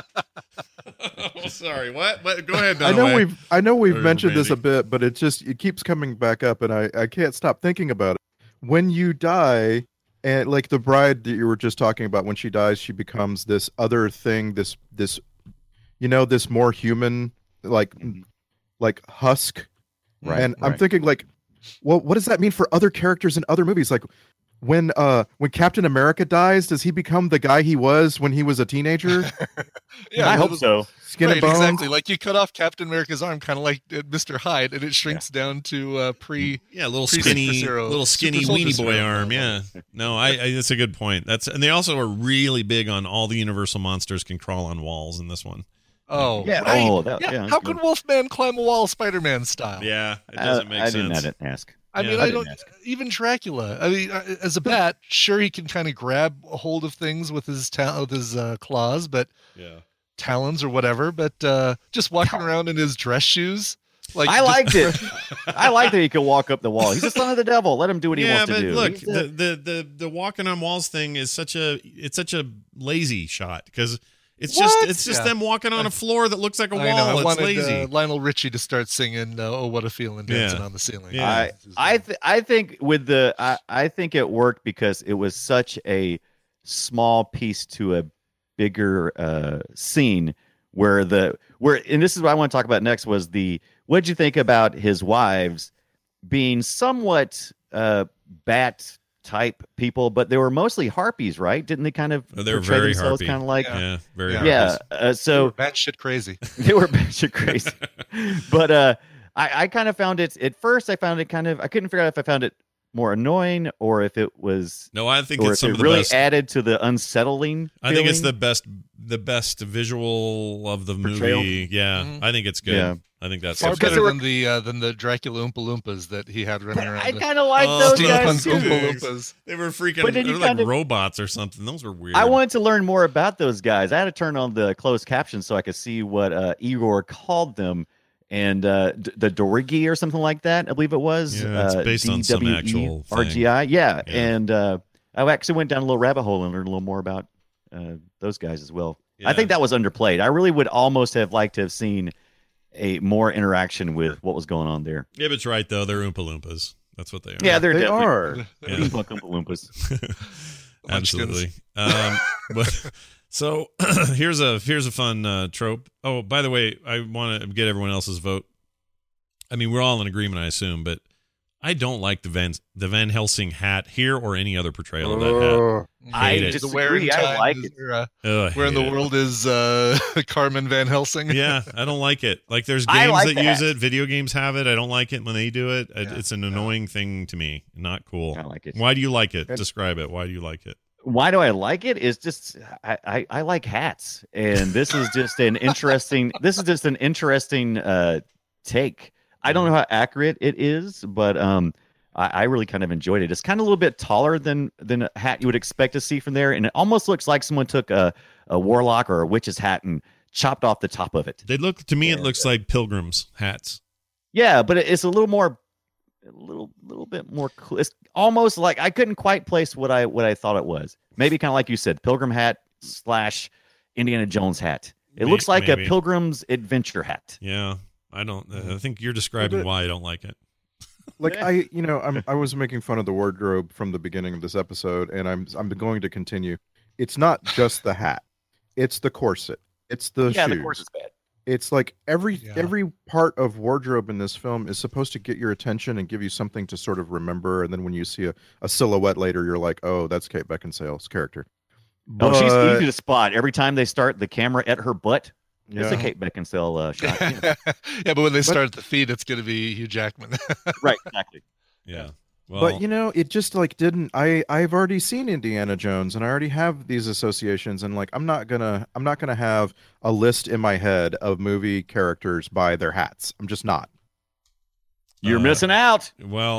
oh, sorry. What? What? Go ahead. I know Dunaway. we've I know we've Or mentioned this a Randy. bit, but it just it keeps coming back up, and I I can't stop thinking about it. When you die, and like the bride that you were just talking about, when she dies, she becomes this other thing, this this, you know, this more human, like like husk. Right, and I'm right. thinking like, well, what does that mean for other characters in other movies? Like when uh when Captain America dies, does he become the guy he was when he was a teenager? Yeah, I well, hope so. Skin right, and bones. exactly. Like you cut off Captain America's arm, kind of like uh, Mister Hyde, and it shrinks down to uh, pre. Yeah, little Pre- skinny, Super Zero- little skinny Super Soldier weenie boy Serum. arm. Yeah, no, I, I. That's a good point. That's and they also are really big on all the Universal monsters can crawl on walls in this one. Oh, Yeah, right. oh, that- yeah. yeah, How that's could good. Wolfman climb a wall, Spider-Man style? Yeah, it Uh, doesn't make I sense. didn't, I didn't ask. I Yeah. mean, I I didn't don't. ask. Even Dracula. I mean, uh, as a bat, sure he can kind of grab a hold of things with his ta- with his uh, claws, but Yeah. talons or whatever. But uh, just walking around in his dress shoes, like I just- liked it. I liked that he could walk up the wall. He's the son of the devil. Let him do what he Yeah, wants but to do. look, He's the, the the the walking on walls thing is such a it's such a lazy shot because it's What? just it's just Yeah. them walking on a floor that looks like a I wall. know. I It's wanted lazy. uh, Lionel Richie to start singing uh, "Oh What a Feeling" dancing Yeah. on the ceiling. Yeah. I I th- I think with the I, I think it worked because it was such a small piece to a bigger uh, scene where the where and this is what I want to talk about next was the what'd you think about his wives being somewhat uh, bat type people, but they were mostly harpies, right? Didn't they kind of Oh, they were portray very themselves harpy. kind of like yeah, very Yeah. yeah? harpies. Uh, so Batshit crazy. they were batshit crazy. But uh, I, I kind of found it at first. I found it kind of I couldn't figure out if I found it more annoying or if it was No, I think or it's if some it of the really best. added to the unsettling. I think it's the feeling. best the best visual of the Portrayal? movie. Yeah, Mhm. I think it's good. Yeah. I think that's Far that's because better good. they were- than the uh, than the Dracula Oompa Loompas that he had running around. I the- kind of like Oh, those Steampunk guys Steampunk too. Oompa Loompas. They were freaking. But then They you were like kind of- robots or something. Those were weird. I wanted to learn more about those guys. I had to turn on the closed captions so I could see what uh, Igor called them, and uh, d- the Dorigi or something like that. I believe it was. Yeah, it's uh, based on some D W E actual thing. R G I. Yeah, Yeah. and uh, I actually went down a little rabbit hole and learned a little more about uh, those guys as well. Yeah. I think that was underplayed. I really would almost have liked to have seen a more interaction with what was going on there. Yeah, but it's right though. They're Oompa Loompas. That's what they are. Yeah, they're They definitely are. Yeah. Oompa Loompas. Absolutely. Um, but so here's a here's a fun uh, trope. Oh, by the way, I want to get everyone else's vote. I mean, we're all in agreement, I assume, but I don't like the Van the Van Helsing hat here or any other portrayal of that hat. I Hate it. just The wearing I time like is it. Where, uh, Ugh, I where in the hate it. world is uh, Carmen Van Helsing? Yeah, I don't like it. Like there's I games like that the use hat. it, video games have it. I don't like it when they do it. It- Yeah. It's an annoying thing to me. Not cool. I like it. Why do you like it? And- Describe it. Why do you like it? Why do I like it? It's just I, I, I like hats, and this is just an interesting. This is just an interesting uh, take. I don't know how accurate it is, but um, I, I really kind of enjoyed it. It's kind of a little bit taller than than a hat you would expect to see from there, and it almost looks like someone took a, a warlock or a witch's hat and chopped off the top of it. They look to me. It Yeah, looks like pilgrims hats. Yeah, but it- it's a little more, a little little bit more. Cl- it's almost like I couldn't quite place what I what I thought it was. Maybe kind of like you said, pilgrim hat slash Indiana Jones hat. It May- looks like maybe. a pilgrim's adventure hat. Yeah, I don't. I think you're describing But- why I don't like it. Like I, you know, I'm I was making fun of the wardrobe from the beginning of this episode, and I'm I'm going to continue. It's not just the hat; it's the corset, it's the yeah, shoes. the course is bad. It's like every Yeah. every part of wardrobe in this film is supposed to get your attention and give you something to sort of remember. And then when you see a, a silhouette later, you're like, oh, that's Kate Beckinsale's character. Oh, she's But- easy to spot. Every time they start the camera at her butt, it's a Yeah. Kate Beckinsale uh, shot. yeah, but when they start at the feet, it's going to be Hugh Jackman. Right, exactly. Yeah. Well, But you know, it just like didn't. I I've already seen Indiana Jones, and I already have these associations, and like I'm not gonna I'm not gonna have a list in my head of movie characters by their hats. I'm just not. You're Uh, missing out. well,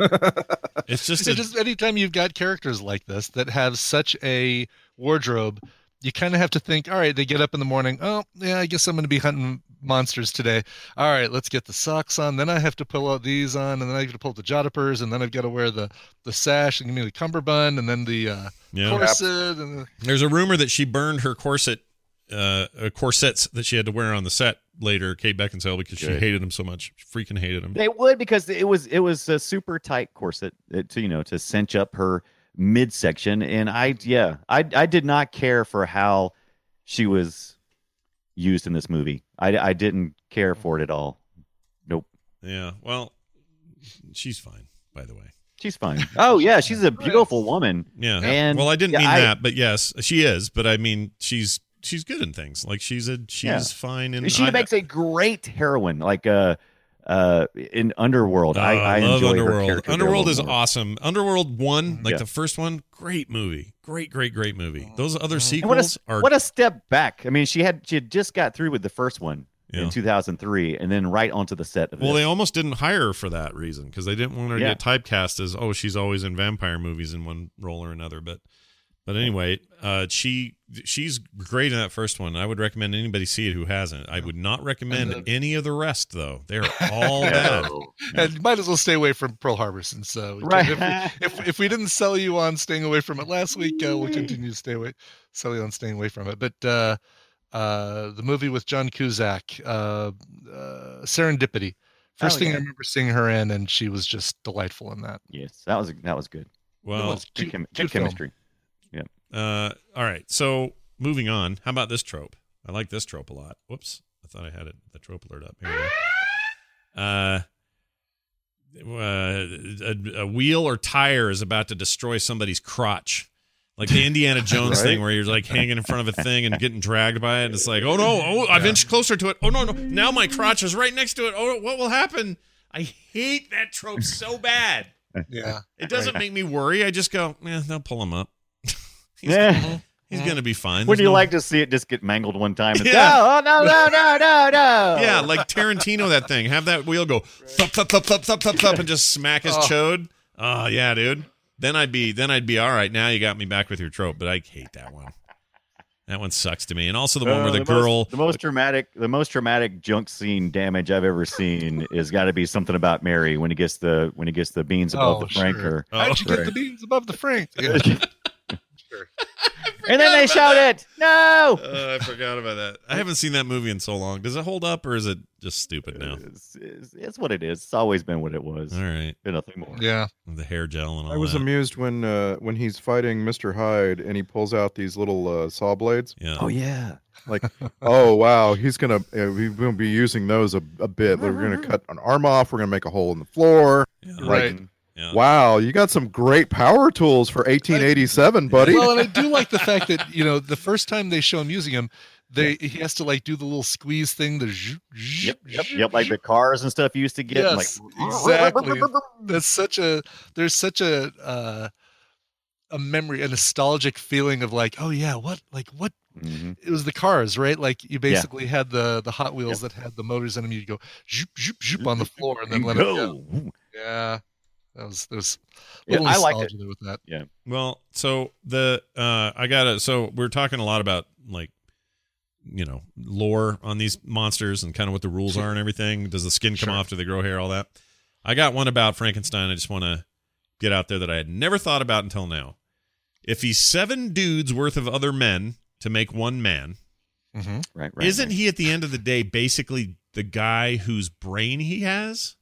it's just, So a, just anytime you've got characters like this that have such a wardrobe, you kind of have to think, all right, they get up in the morning. Oh, yeah, I guess I'm going to be hunting monsters today. All right, let's get the socks on. Then I have to pull out these on, and then I have to pull the jodhpurs, and then I've got to wear the, the sash, and give me the cummerbund, and then the uh, yeah. corset. And the, There's a rumor that she burned her corset, uh, uh, corsets that she had to wear on the set later, Kate Beckinsale, because she Good. hated them so much. She freaking hated them. They would because it was it was a super tight corset uh, to you know to cinch up her midsection, and I yeah I I did not care for how she was used in this movie. I I didn't care for it at all. Nope. Yeah. Well, she's fine, by the way. She's fine. Oh yeah, she's a beautiful woman. Yeah. And well, I didn't yeah, mean I- that, but yes, she is. But I mean, she's she's good in things. Like she's a she's Yeah. fine. And She I, makes a great heroine, like uh, uh, in Underworld. Oh, I, I love enjoy her Underworld. character there a Underworld is little more. awesome. Underworld one, like Yeah. the first one, great movie. Great, great, great movie. Those other And what sequels a are what a step back. I mean, she had she had just got through with the first one Yeah. in two thousand three, and then right onto the set of well, this. they almost didn't hire her for that reason because they didn't want her to Yeah. get typecast as oh she's always in vampire movies in one role or another. But but anyway, uh, she she's great in that first one. I would recommend anybody see it who hasn't. I would not recommend And any of the rest though. They're all bad. and you might as well stay away from Pearl Harbor since uh, we- Right. if, we, if, if we didn't sell you on staying away from it last week, uh, we'll continue to stay away, sell you on staying away from it. But uh, uh, the movie with John Cusack, uh, uh, Serendipity. First Oh, thing yeah. I remember seeing her in, and she was just delightful in that. Yes, that was that was good. Well, was Good, cute- chem- cute good film. chemistry. Uh, all right. So moving on. How about this trope? I like this trope a lot. Whoops. I thought I had it. The trope alert up. Here we go. Uh, uh, a, a wheel or tire is about to destroy somebody's crotch. Like the Indiana Jones Right? thing where you're like hanging in front of a thing and getting dragged by it. And it's like, oh no, oh, I've inched closer to it. Oh no, no. Now my crotch is right next to it. Oh, what will happen? I hate that trope so bad. Yeah. It doesn't make me worry. I just go, yeah, they'll pull him up. he's Yeah. he's going to be fine. Would There's you no- like to see it just get mangled one time? And Yeah. oh, oh no no no no no! Yeah, like Tarantino, that thing. Have that wheel go thump, thump, thump, thump, thump, thump, thump, and just smack his Oh. chode. Oh yeah, dude. Then I'd be then I'd be all right. Now you got me back with your trope, but I hate that one. That one sucks to me. And also the one Uh, where the, the girl. most, the most dramatic, the most dramatic junk scene damage I've ever seen is got to be something about Mary when he gets the when he gets the beans above Oh, the franker. sure. Oh, How'd you get right. the beans above the frank? Yeah. Sure. And then they shout it, no. Uh, I forgot about that. I haven't seen that movie in so long. Does it hold up, or is it just stupid now? It's, it's, it's what it is. It's always been what it was. All right, Been nothing more. Yeah. the hair gel and all I was that. amused when uh, when he's fighting Mister Hyde and he pulls out these little uh, saw blades. Yeah. Oh yeah. Like, oh wow, he's gonna uh, he's gonna be using those a, a bit. We're gonna cut an arm off. We're gonna make a hole in the floor. Yeah. Right. Yeah. Wow, you got some great power tools for eighteen eighty-seven, buddy. Well, and I do like the fact that, you know, the first time they show him using him, they he has to like do the little squeeze thing, the zh- zh- Yep. Yep. zh- Yep. Like the cars and stuff you used to get. and Yes, like, exactly. That's such a there's such a uh a memory, a nostalgic feeling of like, oh yeah, what like what Mhm. it was the cars, right? Like you basically had the the Hot Wheels that had the motors in them. You'd go zoop, zoop, zoop on the floor and then let it go. go. Yeah, that was there's a Yeah, little I liked nostalgia there with that. Well, so the uh I gotta so we're talking a lot about like you know lore on these monsters and kind of what the rules are and everything. Does the skin come Sure. off? Do they grow hair? All that. I got one about Frankenstein. I just want to get out there that I had never thought about until now. If he's seven dudes worth of other men to make one man, Mm-hmm. Right. Right. isn't right. he at the end of the day basically the guy whose brain he has?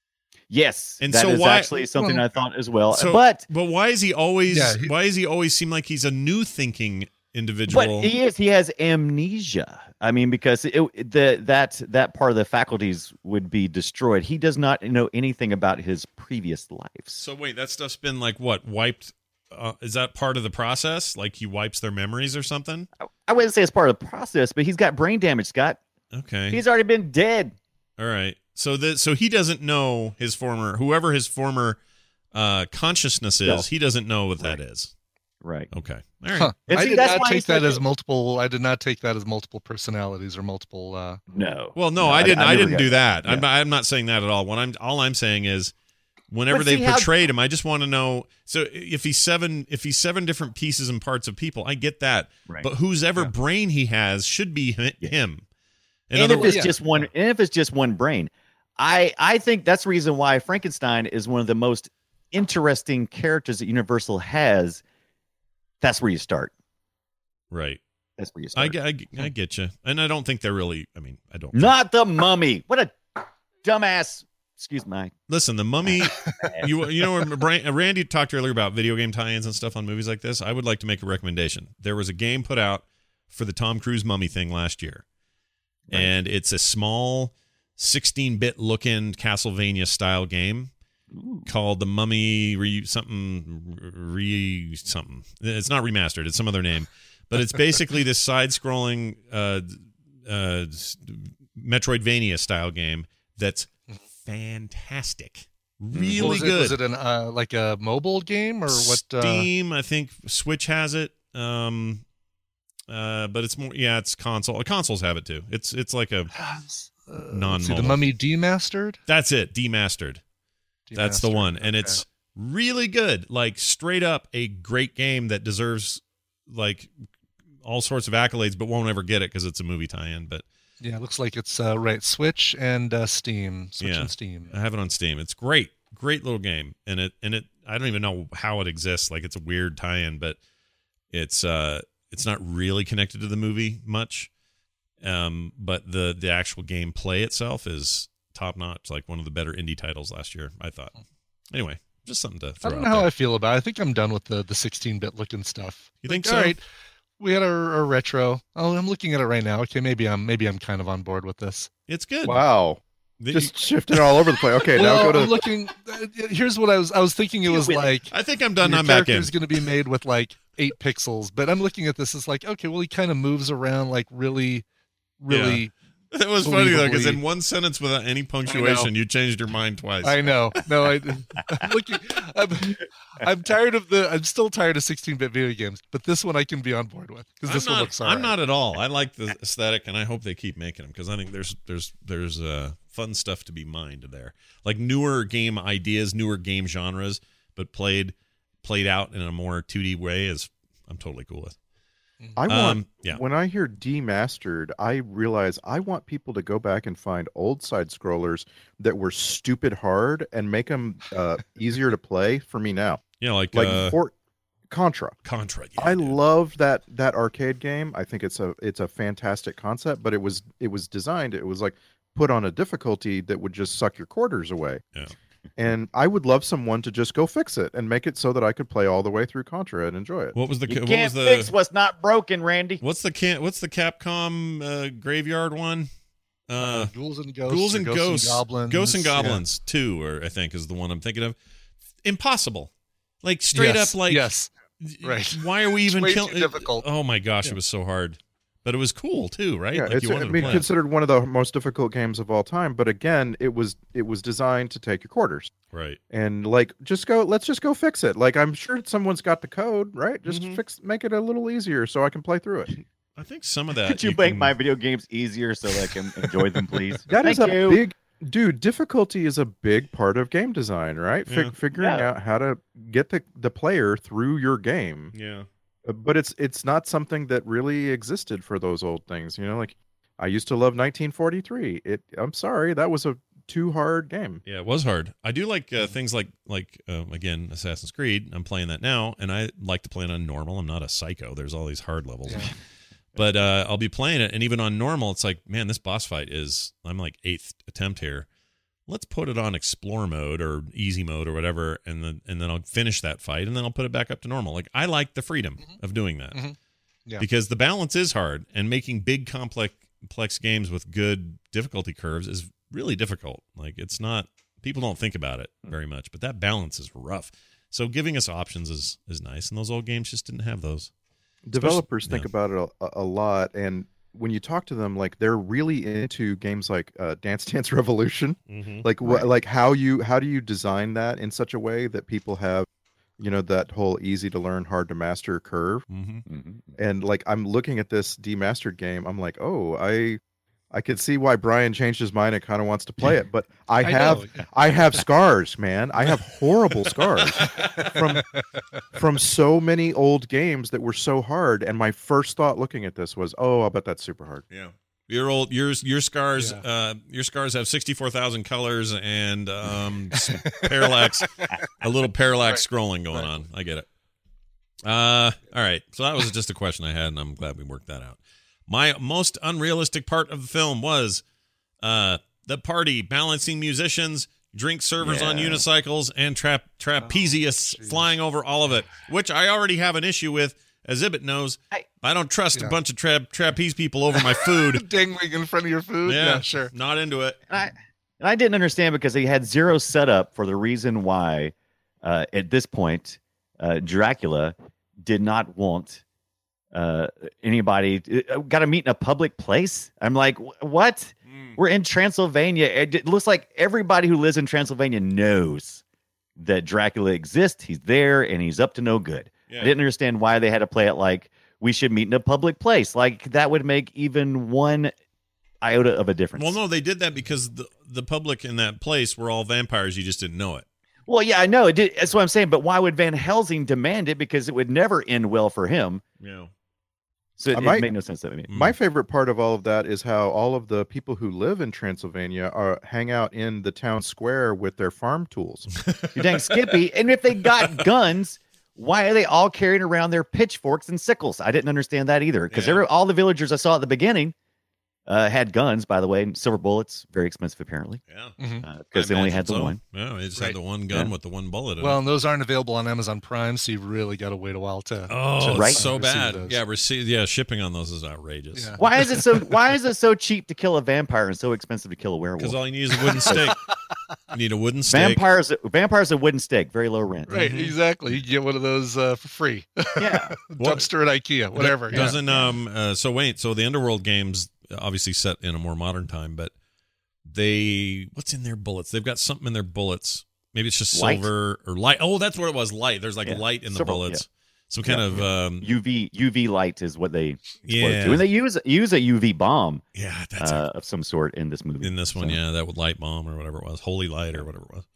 Yes. And that so is why- actually something well, I thought as well. So, but but why is he always Yeah, he- why does he always seem like he's a new thinking individual? But he is. He has amnesia. I mean, because it, the that that part of the faculties would be destroyed. He does not know anything about his previous lives. So wait, that stuff's been like what wiped? Uh, is that part of the process? Like he wipes their memories or something? I, I wouldn't say it's part of the process, but he's got brain damage, Scott. Okay, He's already been dead. all right. So that so he doesn't know his former whoever his former uh, consciousness is. No. He doesn't know what that is. Right. Okay, all right. Huh. And I see, did that's not why take he's that such as a- multiple. I did not take that as multiple personalities or multiple. Uh, No. Well, no, I didn't. I, never didn't got do that. Yeah. I'm, I'm not saying that at all. What I'm all I'm saying is, whenever But they see how- portrayed him, I just want to know. So if he's seven, if he's seven different pieces and parts of people, I get that. Right. But whose ever Yeah. brain he has should be hi- Yeah. him. In and other if words, it's yeah. just one, and if it's just one brain, I I think that's the reason why Frankenstein is one of the most interesting characters that Universal has. That's where you start. right? That's where you I, start. get- I, get- I get you, and I don't think they're really. I mean, I don't. Not the Mummy. What a dumbass. Excuse my. Listen, the Mummy. you you know, Bran- Randy talked earlier about video game tie-ins and stuff on movies like this. I would like to make a recommendation. There was a game put out for the Tom Cruise Mummy thing last year, Right. and it's a small sixteen-bit looking Castlevania style game Ooh. called the Mummy re something re something. It's not remastered. It's some other name, but it's basically this side-scrolling uh, uh, Metroidvania style game that's fantastic, really what was good. It, was it an uh, like a mobile game or what? Uh, Steam, I think Switch has it. Um, uh, but it's more, yeah, it's console. Consoles have it too. It's it's like a uh, non-mobile. let's see, the Mummy Demastered. That's it, demastered. That's the Demastered, one, and okay. it's really good. Like straight up a great game that deserves like all sorts of accolades, but won't ever get it because it's a movie tie-in. But Yeah, it looks like it's uh, right. Switch and uh, Steam. Switch Yeah. and Steam. I have it on Steam. It's great, great little game, and it and it. I don't even know how it exists. Like it's a weird tie-in, but it's uh it's not really connected to the movie much. Um, but the the actual gameplay itself is top notch. Like one of the better indie titles last year, I thought. Anyway, just something to I throw don't out know how there. I feel about it. I think I'm done with the the sixteen-bit looking stuff. You think Like, so? All right, we had our, our retro. Oh, I'm looking at it right now. Okay, maybe I'm maybe I'm kind of on board with this. It's good. Wow. The- Just shifting all over the place. Okay, well, now go to I'm looking. uh, Here's what I was. I was thinking it was win. like I think I'm done. your I'm back in. character's going to be made with like eight pixels, but I'm looking at this as like, okay, well, he kind of moves around like really, really. It was funny though because Believably. in one sentence without any punctuation, you changed your mind twice. I know. No, I, I'm looking. I'm, I'm tired of the. I'm still tired of sixteen-bit video games, but this one I can be on board with because this I'm one not, looks. All I'm right. not at all. I like the aesthetic, and I hope they keep making them because I think there's there's there's uh, fun stuff to be mined there, like newer game ideas, newer game genres, but played played out in a more two D way is I'm totally cool with. I want Um, yeah. when I hear demastered, I realize I want people to go back and find old side scrollers that were stupid hard and make them uh, easier to play for me now. Yeah, like Like uh, for Contra. Contra. Yeah, I dude. love that that arcade game. I think it's a it's a fantastic concept, but it was it was designed. It was like put on a difficulty that would just suck your quarters away. Yeah. And I would love someone to just go fix it and make it so that I could play all the way through Contra and enjoy it. What was the You what can't was the fix what's not broken, Randy. what's the can what's the Capcom uh, graveyard one? Uh, Ghouls and Ghosts. Ghouls or and Ghosts Ghosts, And Goblins. Ghosts and Yeah. Goblins two, or I think is the one I'm thinking of. Impossible, like straight Yes, up, like yes. Right. Why are we even way killing? too difficult. Oh my gosh, Yeah. it was so hard, but it was cool too, right? Yeah, Like it's, you I wanted to mean, play it. considered one of the most difficult games of all time. But again, it was it was designed to take your quarters. Right. And like, just go. Let's just go fix it. Like, I'm sure someone's got the code, right? Just Mhm. fix, make it a little easier so I can play through it. I think some of that. Could you, make can- my video games easier so I can enjoy them, please? That is Thank a you. big dude. Difficulty is a big part of game design, right? Fig- Yeah. figuring Yeah. out how to get the the player through your game. Yeah. Uh, But it's it's not something that really existed for those old things. You know, like I used to love nineteen forty-three. It. I'm sorry, that was a too hard game. Yeah, it was hard. I do like uh, things like like uh, again Assassin's Creed. I'm playing that now, and I like to play it on normal. I'm not a psycho. There's all these hard levels, but uh, I'll be playing it, and even on normal, it's like, man, this boss fight is. I'm like eighth attempt here. Let's put it on explore mode or easy mode or whatever, and then and then I'll finish that fight, and then I'll put it back up to normal. Like I like the freedom of doing that Mhm. Yeah. because the balance is hard, and making big complex complex games with good difficulty curves is really difficult. Like it's not, people don't think about it very much, but that balance is rough. So giving us options is is nice, and those old games just didn't have those. Developers Especially- think yeah. about it a, a lot, and when you talk to them, like they're really into games like uh, Dance Dance Revolution. Mm-hmm. Like what, like how you how do you design that in such a way that people have, you know, that whole easy to learn, hard to master curve. Mm-hmm. Mhm. And like I'm looking at this demastered game, I'm like, oh, I I could see why Brian changed his mind and kind of wants to play it, but I I have know, yeah. I have scars, man. I have horrible scars from from so many old games that were so hard. And my first thought looking at this was, oh, I bet that's super hard. Yeah. Your old your your scars Yeah. uh your scars have sixty-four thousand colors and um s- parallax a little parallax scrolling going on. I get it. Uh all right. So that was just a question I had, and I'm glad we worked that out. My most unrealistic part of the film was uh the party balancing musicians, drink servers on Yeah. unicycles, and trap trapezius flying over all of it, which I already have an issue with. As Ibbot knows, I- I don't trust Yeah. a bunch of tra- trapeze people over my food. Dingling in front of your food. Yeah, sure. Not into it. And I, and I didn't understand because he had zero setup for the reason why, uh, at this point, uh, Dracula did not want uh, anybody. Uh, Got to meet in a public place. I'm like, wh- what? We're in Transylvania. It, it looks like everybody who lives in Transylvania knows that Dracula exists. He's there, and he's up to no good. Yeah. I didn't understand why they had to play it like we should meet in a public place. Like that would make even one iota of a difference. Well, no, they did that because the the public in that place were all vampires. You just didn't know it. Well, yeah, I know it did. That's what I'm saying. But why would Van Helsing demand it? Because it would never end well for him. Yeah. So it, I it might- made no sense to me. My favorite part of all of that is how all of the people who live in Transylvania are hang out in the town square with their farm tools. You dang Skippy. And if they got guns, why are they all carrying around their pitchforks and sickles? I didn't understand that either. Because Yeah. all the villagers I saw at the beginning uh, had guns, by the way, and silver bullets, very expensive apparently, Yeah. because I they only imagine had the so. one. Yeah, they just Right. had the one gun Yeah. with the one bullet in Well, it. and those aren't available on Amazon Prime, so you've really got to wait a while to. Oh, to it's Right. so receive bad. those. Yeah, receive. Yeah, shipping on those is outrageous. Yeah. Why is it so? Why is it so cheap to kill a vampire and so expensive to kill a werewolf? Because all you need is a wooden stake. You need a wooden stake. Vampires, vampires, a wooden stake, very low rent. Right, exactly. You get one of those uh, for free. Yeah, What- Dumpster at IKEA, whatever. yeah. Doesn't um uh, so wait so the Underworld games obviously set in a more modern time, but they what's in their bullets? They've got something in their bullets. Maybe it's just Light. silver or light. Oh, that's what it was. Light. There's like Yeah. light in the Silver, bullets. Some kind Yeah. of um U V U V light is what they explode Yeah. to, and they use use a U V bomb yeah. That's uh, of some sort in this movie. in this one. So- Yeah, that would light bomb or whatever it was, holy light or whatever it was.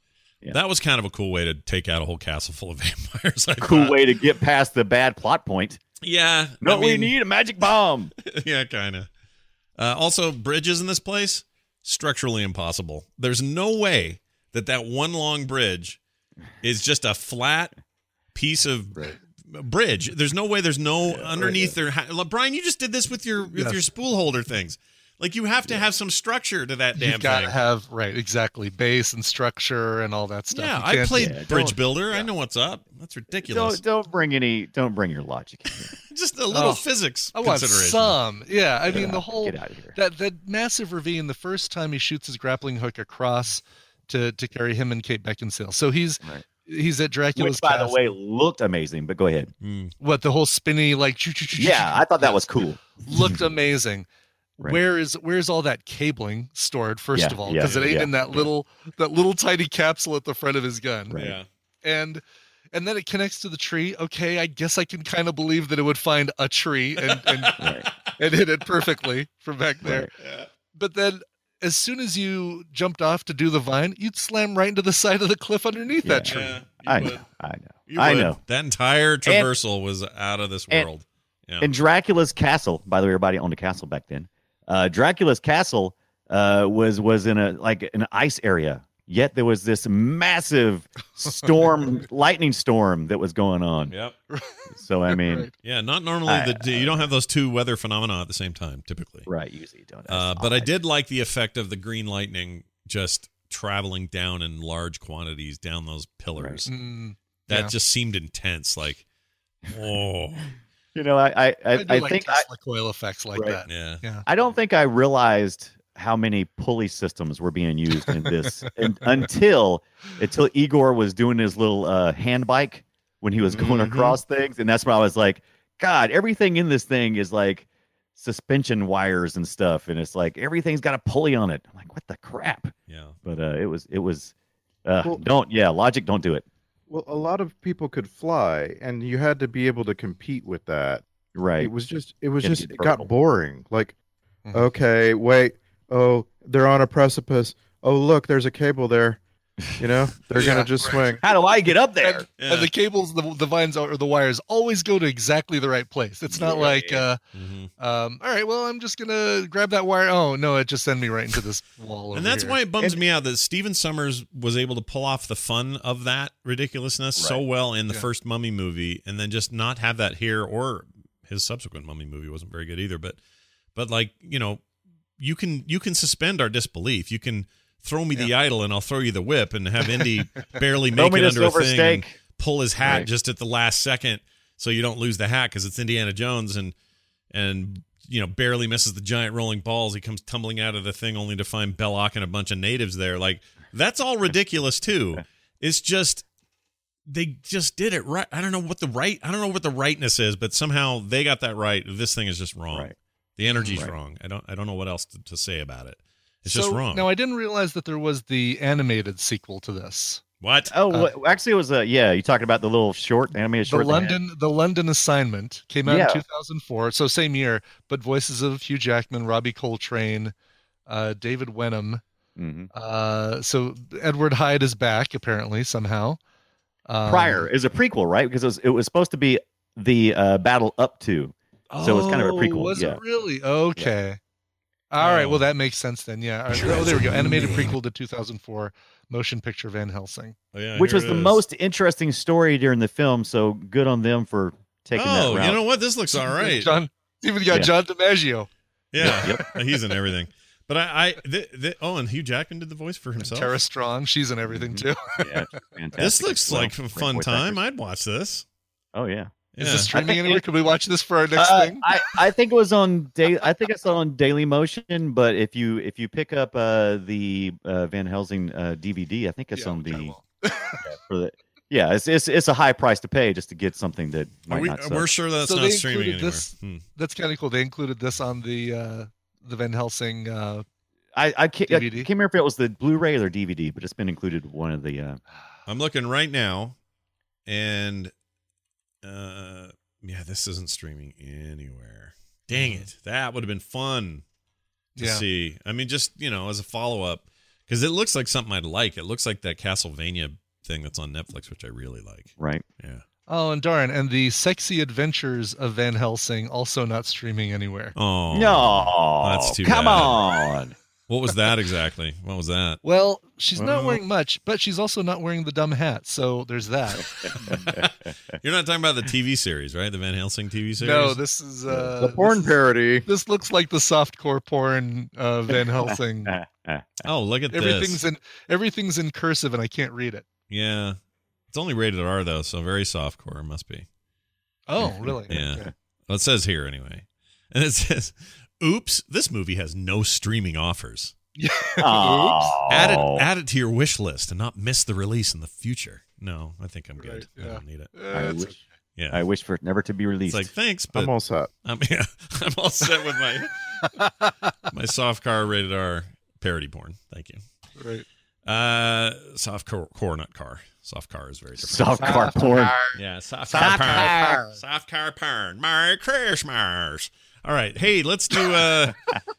Yeah. That was kind of a cool way to take out a whole castle full of vampires. I Cool thought. way to get past the bad plot point. Yeah. No, I mean, we need a magic bomb. yeah, kind of. Uh, also, bridges in this place, structurally impossible. There's no way that that one long bridge is just a flat piece of Right. bridge. There's no way there's no Yeah, underneath right. there. Brian, you just did this with your with Yes. your spool holder things. Like, you have to have some structure to that damn You've got thing. to have right, exactly, base and structure and all that stuff. Yeah, You I can't- played Yeah, Bridge don't- Builder. I yeah. know what's up. That's ridiculous. Don't don't bring any. Don't bring your logic in here. Just a little Oh, physics I want consideration. some. Yeah, I mean Yeah, the whole get out of here. that that massive ravine. The first time he shoots his grappling hook across to to carry him and Kate Beckinsale. So he's Right. he's at Dracula's Which, by the castle. way, looked amazing. But go ahead. Mm. What the whole spinny like? choo- choo- choo- choo- Yeah, choo- I thought that was cool. looked amazing. Right. Where is where's all that cabling stored? First Yeah, of all, yeah, because it ain't yeah, in that little that little tiny capsule at the front of his gun. Right. Yeah. And and then it connects to the tree. Okay, I guess I can kind of believe that it would find a tree and and, Right. and hit it perfectly from back there. Right. But then as soon as you jumped off to do the vine, you'd slam right into the side of the cliff underneath that Yeah. tree. Yeah, you I would. know. I know. You I would. know. That entire traversal was out of this and- world. yeah. And Dracula's castle, by the way, everybody owned a castle back then. Uh, Dracula's castle uh, was was in a like an ice area. Yet there was this massive storm, lightning storm that was going on. Yep. So I mean, Right. Yeah, not normally. I- the, you don't have those two weather phenomena at the same time, typically. right? Usually you don't. Uh, That's but I odd. did like the effect of the green lightning just traveling down in large quantities down those pillars. Mm, That yeah. just seemed intense. Like, oh, You know, I I, I, I, do I like think I, Tesla coil effects like Right. that. yeah. Yeah. I don't think I realized how many pulley systems were being used in this and, until until Igor was doing his little uh, hand bike when he was going Mhm. across things, and that's when I was like, God, everything in this thing is like suspension wires and stuff, and it's like everything's got a pulley on it. I'm like, what the crap? Yeah. But uh, it was it was uh, Well- don't yeah logic don't do it. Well, a lot of people could fly, and you had to be able to compete with that. Right. It was just, it was Gotta just, be it got vertical. boring. Like, Mhm. okay, wait, oh, they're on a precipice. Oh, look, there's a cable there. You know, they're Yeah, gonna just right. swing. How do I get up there? And, Yeah. and the cables, the, the vines, or the wires always go to exactly the right place. It's not Yeah. like, uh, Mhm. um, all right, well, I'm just gonna grab that wire. Oh no, it just sent me right into this wall. And over that's here. why it bums And- me out that Stephen Summers was able to pull off the fun of that ridiculousness so Right. well in the Yeah. first Mummy movie, and then just not have that here, or his subsequent Mummy movie wasn't very good either. But, but like, you know, you can you can suspend our disbelief. You can throw me the idol, and I'll throw you the whip, and have Indy barely Throw make me it the under a silver thing, and steak. pull his hat Right. just at the last second, so you don't lose the hat because it's Indiana Jones, and and you know barely misses the giant rolling balls. He comes tumbling out of the thing only to find Belloc and a bunch of natives there. Like, that's all ridiculous too. It's just they just did it right. I don't know what the right. I don't know what the rightness is, but somehow they got that right. This thing is just wrong. Right. The energy's Right. wrong. I don't. I don't know what else to, to say about it. It's so, just wrong. Now I didn't realize that there was the animated sequel to this. what? Oh, Uh, well, actually, it was a yeah. You talking about the little short animated The short? they had? London, the London Assignment came out Yeah. in two thousand four, so same year. But voices of Hugh Jackman, Robbie Coltrane, uh, David Wenham. Mhm. Uh, so Edward Hyde is back apparently somehow. Um, Prior is a prequel, right? Because it was it was supposed to be the uh, battle up to. So it's kind of a Oh, prequel, Was yeah. it really? Okay. All right. Oh. Well, that makes sense then. Yeah. All right. Oh, there we go. Animated prequel to two thousand four motion picture Van Helsing. Oh, yeah, which here was it the is. most interesting story during the film. So good on them for taking that Oh, route. you know what? This looks all right. John, even got Yeah. John DiMaggio. Yeah, he's in everything. But I, I th- th- oh, and Hugh Jackman did the voice for himself. Tara Strong. She's in everything too. Yeah, fantastic. This looks Well, like a great fun voice time. actors. I'd watch this. Oh yeah. Is Yeah. this streaming think anywhere? it- Can we watch this for our next Uh, thing? I, I think it was on day. I think I saw it on Daily Motion. But if you if you pick up uh, the uh, Van Helsing uh, D V D, I think it's Yeah, on okay, the well. yeah, for the. Yeah, it's, it's it's a high price to pay just to get something that Are might we, not suck. we're sure that's So not they streaming included anywhere. this- Hmm. That's kind of cool. They included this on the uh, the Van Helsing. Uh, I I can't, I D V D? can't remember if it was the Blu-ray or the D V D, but it's been included with one of the. Uh, I'm looking right now, and uh, yeah, this isn't streaming anywhere. Dang it! That would have been fun to Yeah. see. I mean, just you know, as a follow up, Because it looks like something I'd like. It looks like that Castlevania thing that's on Netflix, which I really like. Right. Yeah. Oh, and darn, and the Sexy Adventures of Van Helsing also not streaming anywhere. Oh. No. That's too Come bad. on. What was that exactly? What was that? Well, she's not Well- wearing much, but she's also not wearing the dumb hat, so there's that. You're not talking about the T V series, right? The Van Helsing T V series? No, this is uh, the porn this, parody. This looks like the softcore porn uh, Van Helsing. Oh, look at everything's this. in everything's in cursive, and I can't read it. Yeah. It's only rated R, though, so very softcore it must be. Oh, really? Yeah. Okay. Well, it says here anyway. And it says, oops, this movie has no streaming offers. Oh. Add it, add it to your wish list and not miss the release in the future. No, I think I'm good. Right, I yeah. don't need it. Uh, I it's- wish, Yeah. I wish for it never to be released. It's like, thanks, but I'm all set. I'm, yeah, I'm all set with my my soft car rated R parody porn. Thank you. right. Uh, soft core, core, not car. Soft car is very different. Soft car porn. Yeah, soft, Soft car, car. porn. Soft car porn. Merry Christmas. All right, hey, let's do. Uh,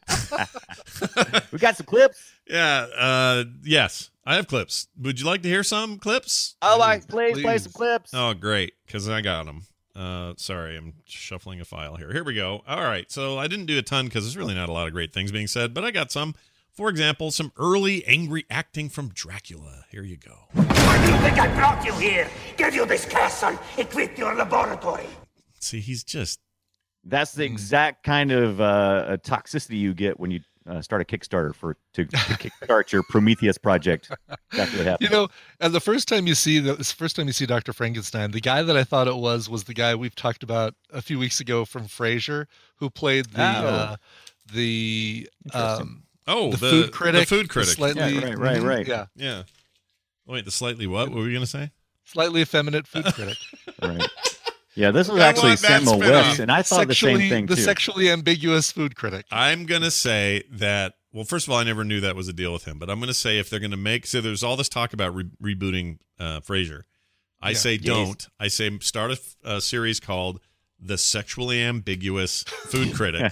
We got some clips. yeah, uh, yes, I have clips. Would you like to hear some clips? Oh, my, please, play Please. some clips. Oh, great, because I got them. Uh, sorry, I'm shuffling a file here. Here we go. All right, so I didn't do a ton because there's really not a lot of great things being said, but I got some. For example, some early angry acting from Dracula. Here you go. Why do you think I brought you here? Give you this castle, equip your laboratory. See, he's just That's the exact kind of uh, toxicity you get when you uh, start a Kickstarter for to, to kickstart your Prometheus project. That's what happened. You know, and the first time you see the this first time you see Doctor Frankenstein, the guy that I thought it was was the guy we've talked about a few weeks ago from Frasier, who played the Oh. uh, the um, oh the, the food critic. The food critic. the slightly, Yeah, right, right, Mhm, right. Yeah, Yeah. Wait, the slightly what? What were you gonna say? slightly effeminate food critic. Right. Yeah, this was I actually want that Samuel spin-off. West, and I thought the Sexually- same thing the too. sexually ambiguous food critic. I'm gonna say that. Well, first of all, I never knew that was a deal with him, but I'm gonna say if they're gonna make, so there's all this talk about re- rebooting uh, Frasier. I Yeah. say Yes. don't. I say start a, f- a series called The Sexually Ambiguous Food Critic,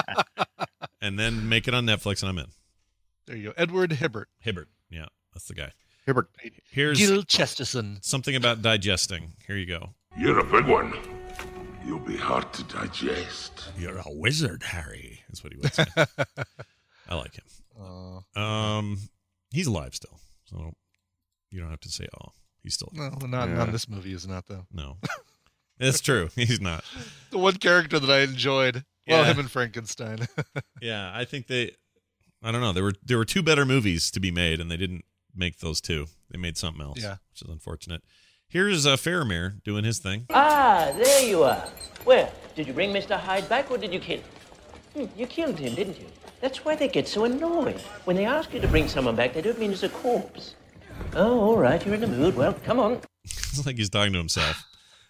and then make it on Netflix, and I'm in. There you go, Edward Hibbert. Hibbert, yeah, that's the guy. Hibbert. Here's Gil Chesterton. something about digesting. Here you go. You're a big one. You'll be hard to digest. You're a wizard, Harry. That's what he would say. I like him. Uh, Um, he's alive still, so you don't have to say oh. He's still no, not Yeah. not in this movie is not though. no. It's true. He's not. The one character that I enjoyed, well, Yeah. him and Frankenstein. Yeah, I think they. I don't know. There were there were two better movies to be made, and they didn't make those two. They made something else. Yeah. which is unfortunate. Here's uh, Faramir doing his thing. Ah, there you are. Well, did you bring Mister Hyde back or did you kill him? Hmm, you killed him, didn't you? That's why they get so annoyed. When they ask you to bring someone back, they don't mean it's a corpse. Oh, all right, you're in the mood. Well, come on. It's like he's talking to himself.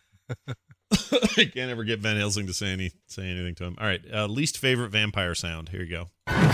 I can't ever get Van Helsing to say any say anything to him. All right, uh, least favorite vampire sound. Here you go.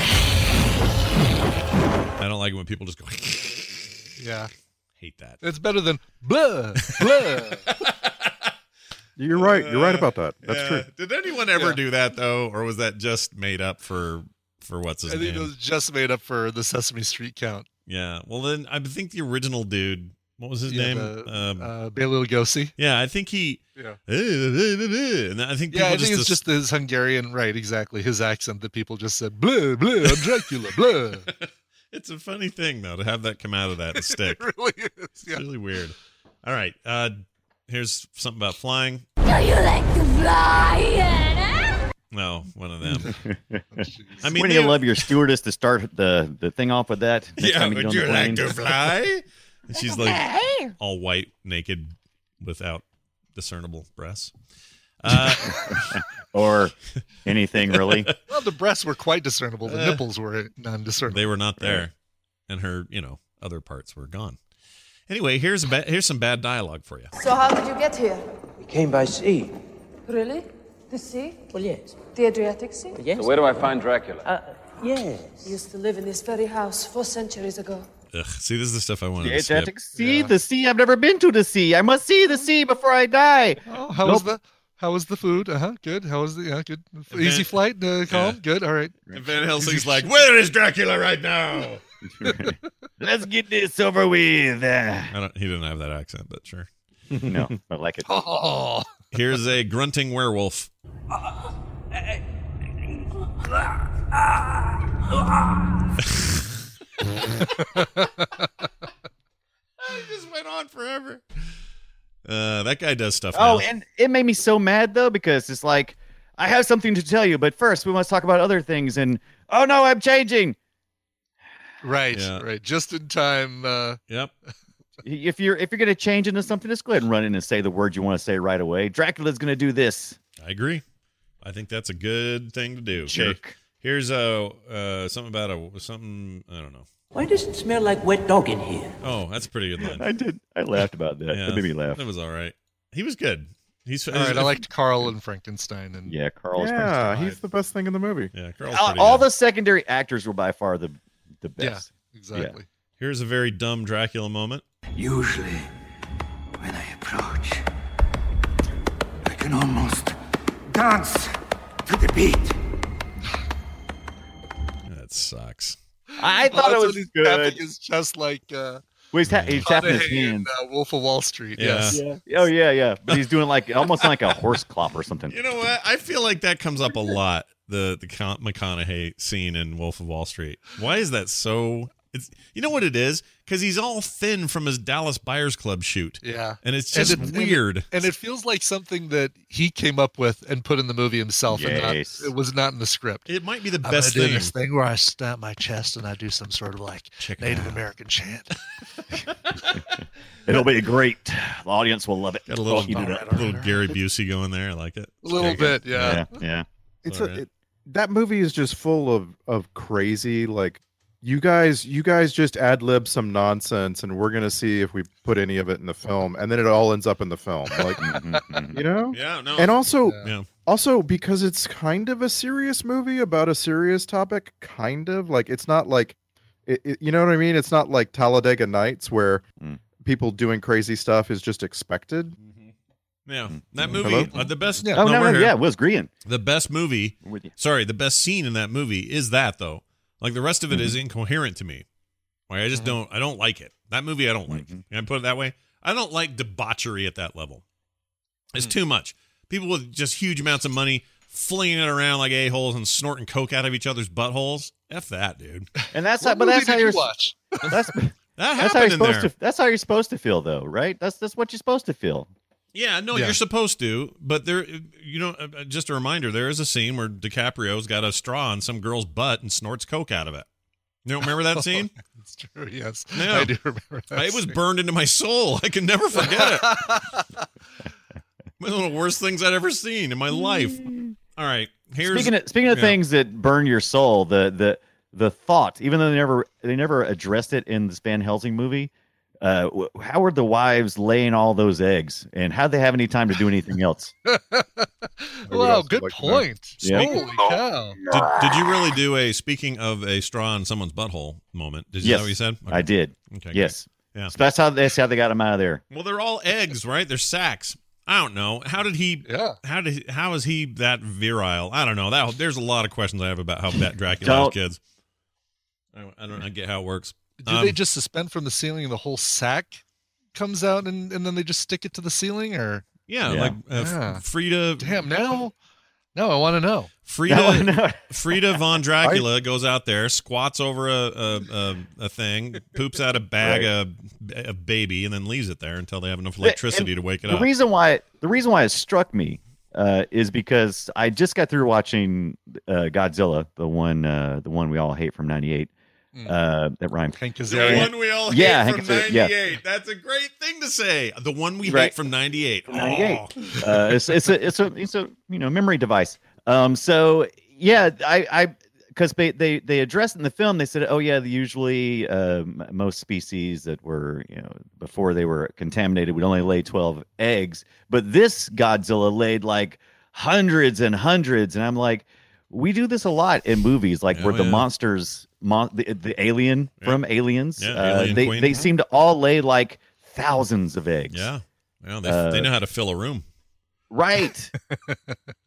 I don't like it when people just go. Yeah, Hate that. it's better than blah blah. You're right. You're right about that. That's Yeah. true. Did anyone ever Yeah. do that though, or was that just made up for for what's his I think name? it was just made up for the Sesame Street count. Yeah. Well, then I think the original dude. What was his Yeah, name? the, um, uh, Bela Lugosi. yeah, I think he. Yeah. And I think people Yeah, I think just, it's just his Hungarian, right? Exactly, his accent that people just said blah blah. I'm Dracula blah. It's a funny thing though to have that come out of that and stick. It really is. It's Yeah. really weird. All right. Uh, here's something about flying. Do you like to fly? No, one of them. Oh, jeez. I mean, Wouldn't they- you love your stewardess to start the, the thing off with that? next yeah, time would get on you the like plane? to fly? And she's like all white, naked, without discernible breasts. Uh, Or anything really? Well, the breasts were quite discernible. The Uh, nipples were non-discernible. they were not there, and her, you know, other parts were gone. Anyway, here's a ba- here's some bad dialogue for you. So how did you get here? We came by sea. Really? The sea? Well, yes. The Adriatic Sea? Yes. Where do I find Dracula? Uh, yes. He used to live in this very house four centuries ago. Ugh, see, this is the stuff I wanted The to skip. Adriatic Sea, the sea. I've never been to the sea. I must see the sea before I die. Oh, how was the how was the food? Uh huh. Good. How was the yeah? Good. Easy Van- flight. Uh, calm. Yeah. Good. All right. And Van Helsing's like, where is Dracula right now? Let's get this over with. I don't, he didn't have that accent, but sure. No, I like it. Oh. Here's a grunting werewolf. He just went on forever. Uh, that guy does stuff now. Oh, and it made me so mad though, because it's like, I have something to tell you, but first we must talk about other things. And oh no, I'm changing. Right, Yeah. right. Just in time. Uh... Yep. If you're if you're gonna change into something, just go ahead and run in and say the word you want to say right away. Dracula's gonna do this. I agree. I think that's a good thing to do. Jerk. Okay. Here's a uh, something about a something I don't know. Why does it smell like wet dog in here? Oh, that's a pretty good line. I did. I laughed about that. Yeah, That made me laugh. That was all right. He was good. He's All right, I liked Carl and Frankenstein, and Yeah, Carl's Yeah, he's the best thing in the movie. Yeah, Carl's all, pretty all good. the secondary actors were by far the the best. yeah, exactly. Here's a very dumb Dracula moment. Usually, when I approach, I can almost dance to the beat. That sucks. I thought Oh, it that's was when he's good. tapping his chest like uh, Well, he's, ta- he's tapping his Donahue in, hands. uh, Wolf of Wall Street. Yeah. Yes. Yeah. Oh yeah, yeah. But he's doing like almost like a horse clop or something. You know what? I feel like that comes up a lot. The the Con- McConaughey scene in Wolf of Wall Street. Why is that so? It's you know what it is? Because he's all thin from his Dallas Buyers Club shoot. Yeah. And it's just and it, weird. And it, and it feels like something that he came up with and put in the movie himself, and not, Yes. it was not in the script. It might be the I'm best gonna do thing. this thing where I stamp my chest and I do some sort of like Check it Native out. American chant. It'll be great. The audience will love it. Got a little, Eat it up. little Gary Busey going there. I like it. A little bit, yeah. Yeah, yeah. It's All a, right. it, that movie is just full of of crazy, like, you guys you guys just ad lib some nonsense and we're gonna see if we put any of it in the film, and then it all ends up in the film, like, you know. Yeah, no. And also Yeah. also because it's kind of a serious movie about a serious topic, kind of like, it's not like it, it- you know what I mean, it's not like Talladega Nights where Mm. people doing crazy stuff is just expected. Yeah, that movie, Hello? uh, the best. Oh no, we're no, here. yeah, it was Green. The best movie. I'm with you. Sorry, the best scene in that movie is that though. Like the rest of it is Mm-hmm. incoherent to me. Like I just don't. I don't like it. That movie, I don't like. Mm-hmm. Can I put it that way? I don't like debauchery at that level. Mm. It's too much. People with just huge amounts of money flinging it around like a holes and snorting coke out of each other's buttholes. F that, dude. And that's What how, but movie that's how did you're you watch? That's That that's how you're happened in supposed there. to. That's how you're supposed to feel, though, right? That's that's what you're supposed to feel. Yeah, no, Yeah. you're supposed to, but there, you know, uh, just a reminder, there is a scene where DiCaprio's got a straw in some girl's butt and snorts coke out of it. You don't remember that scene? It's true, yes. No. I do remember that. It was scene. burned into my soul. I can never forget it. One of the worst things I'd ever seen in my life. All right, here's Speaking of, speaking of yeah. things that burn your soul, the the the thought, even though they never they never addressed it in this Van Helsing movie, uh, w- how were the wives laying all those eggs, and how'd they have any time to do anything else? Wow, else good would like to know? point. Yeah. Holy cow. Did, did you really do a speaking of a straw in someone's butthole moment? Did you Yes, know what you said? I did. Okay, good. Yes, Yeah. so that's how that's how they got him out of there. Well, they're all eggs, right? They're sacks. I don't know. How did he? Yeah. How did? How is he that virile? I don't know. That there's a lot of questions I have about how that Dracula has Don't- kids. I don't, I don't I get how it works. Do Um, they just suspend from the ceiling and the whole sack comes out and, and then they just stick it to the ceiling? Or Yeah, Yeah. like uh, Yeah. Frida. damn, now, now I want to know. Frida. No, no. Frida von Dracula goes out there, squats over a a, a, a thing, poops out a bag of, of baby, and then leaves it there until they have enough electricity And to wake it the up. reason why the reason why it struck me uh, is because I just got through watching uh, Godzilla, the one uh, the one we all hate from ninety-eight. Uh, that rhymed. Hank the Azaria. one we all Yeah, hate Hank from Azaria, yeah. ninety-eight. That's a great thing to say. The one we hate Right. from ninety-eight. ninety-eight. Oh. uh, it's it's a it's a it's a you know memory device. Um, so yeah, I I because they, they they addressed in the film. They said, oh yeah, the usually uh, m- most species that were you know before they were contaminated would only lay twelve eggs, but this Godzilla laid like hundreds and hundreds, and I'm like, we do this a lot in movies, like Oh, where the yeah. monsters, mon- the, the alien Yeah. from Aliens, Yeah, uh, Alien they Queen. they seem to all lay like thousands of eggs. Yeah. Well, they, Uh, they know how to fill a room. Right.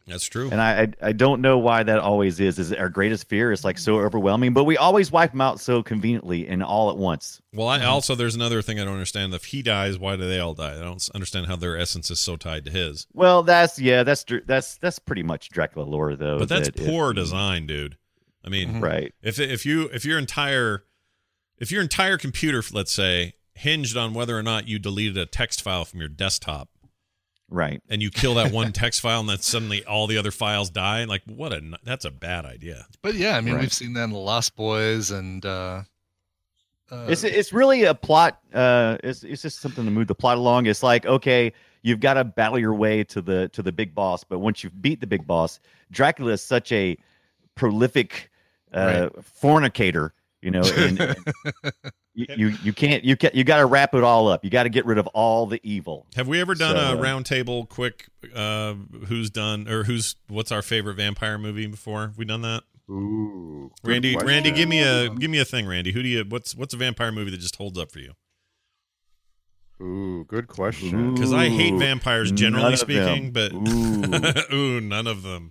That's true. And I, I I don't know why that always is. Is our greatest fear is like so overwhelming, but we always wipe them out so conveniently and all at once. Well, I also there's another thing I don't understand. If he dies, why do they all die? I don't understand how their essence is so tied to his. Well, that's yeah, that's that's that's pretty much Dracula lore, though. But that's that poor if, design, dude. I mean, right? If if you if your entire if your entire computer, let's say, hinged on whether or not you deleted a text file from your desktop. Right. And you kill that one text file and then suddenly all the other files die. Like, what a, that's a bad idea. But yeah, I mean, Right. we've seen that in The Lost Boys and, uh, uh It's it's really a plot. Uh, it's it's just something to move the plot along. It's like, okay, you've got to battle your way to the to the big boss, but once you've beat the big boss, Dracula is such a prolific uh, Right. fornicator, you know, and, and you, you you can't you can you got to wrap it all up. You got to get rid of all the evil. Have we ever done So, a uh, round table quick, uh, who's done, or who's, what's our favorite vampire movie before? Have we done that? Ooh, good Randy, question. Randy, give me a, give me a thing, Randy. Who do you, what's, what's a vampire movie that just holds up for you? Ooh, good question. Because I hate vampires, generally None of speaking, them. but ooh, none of them.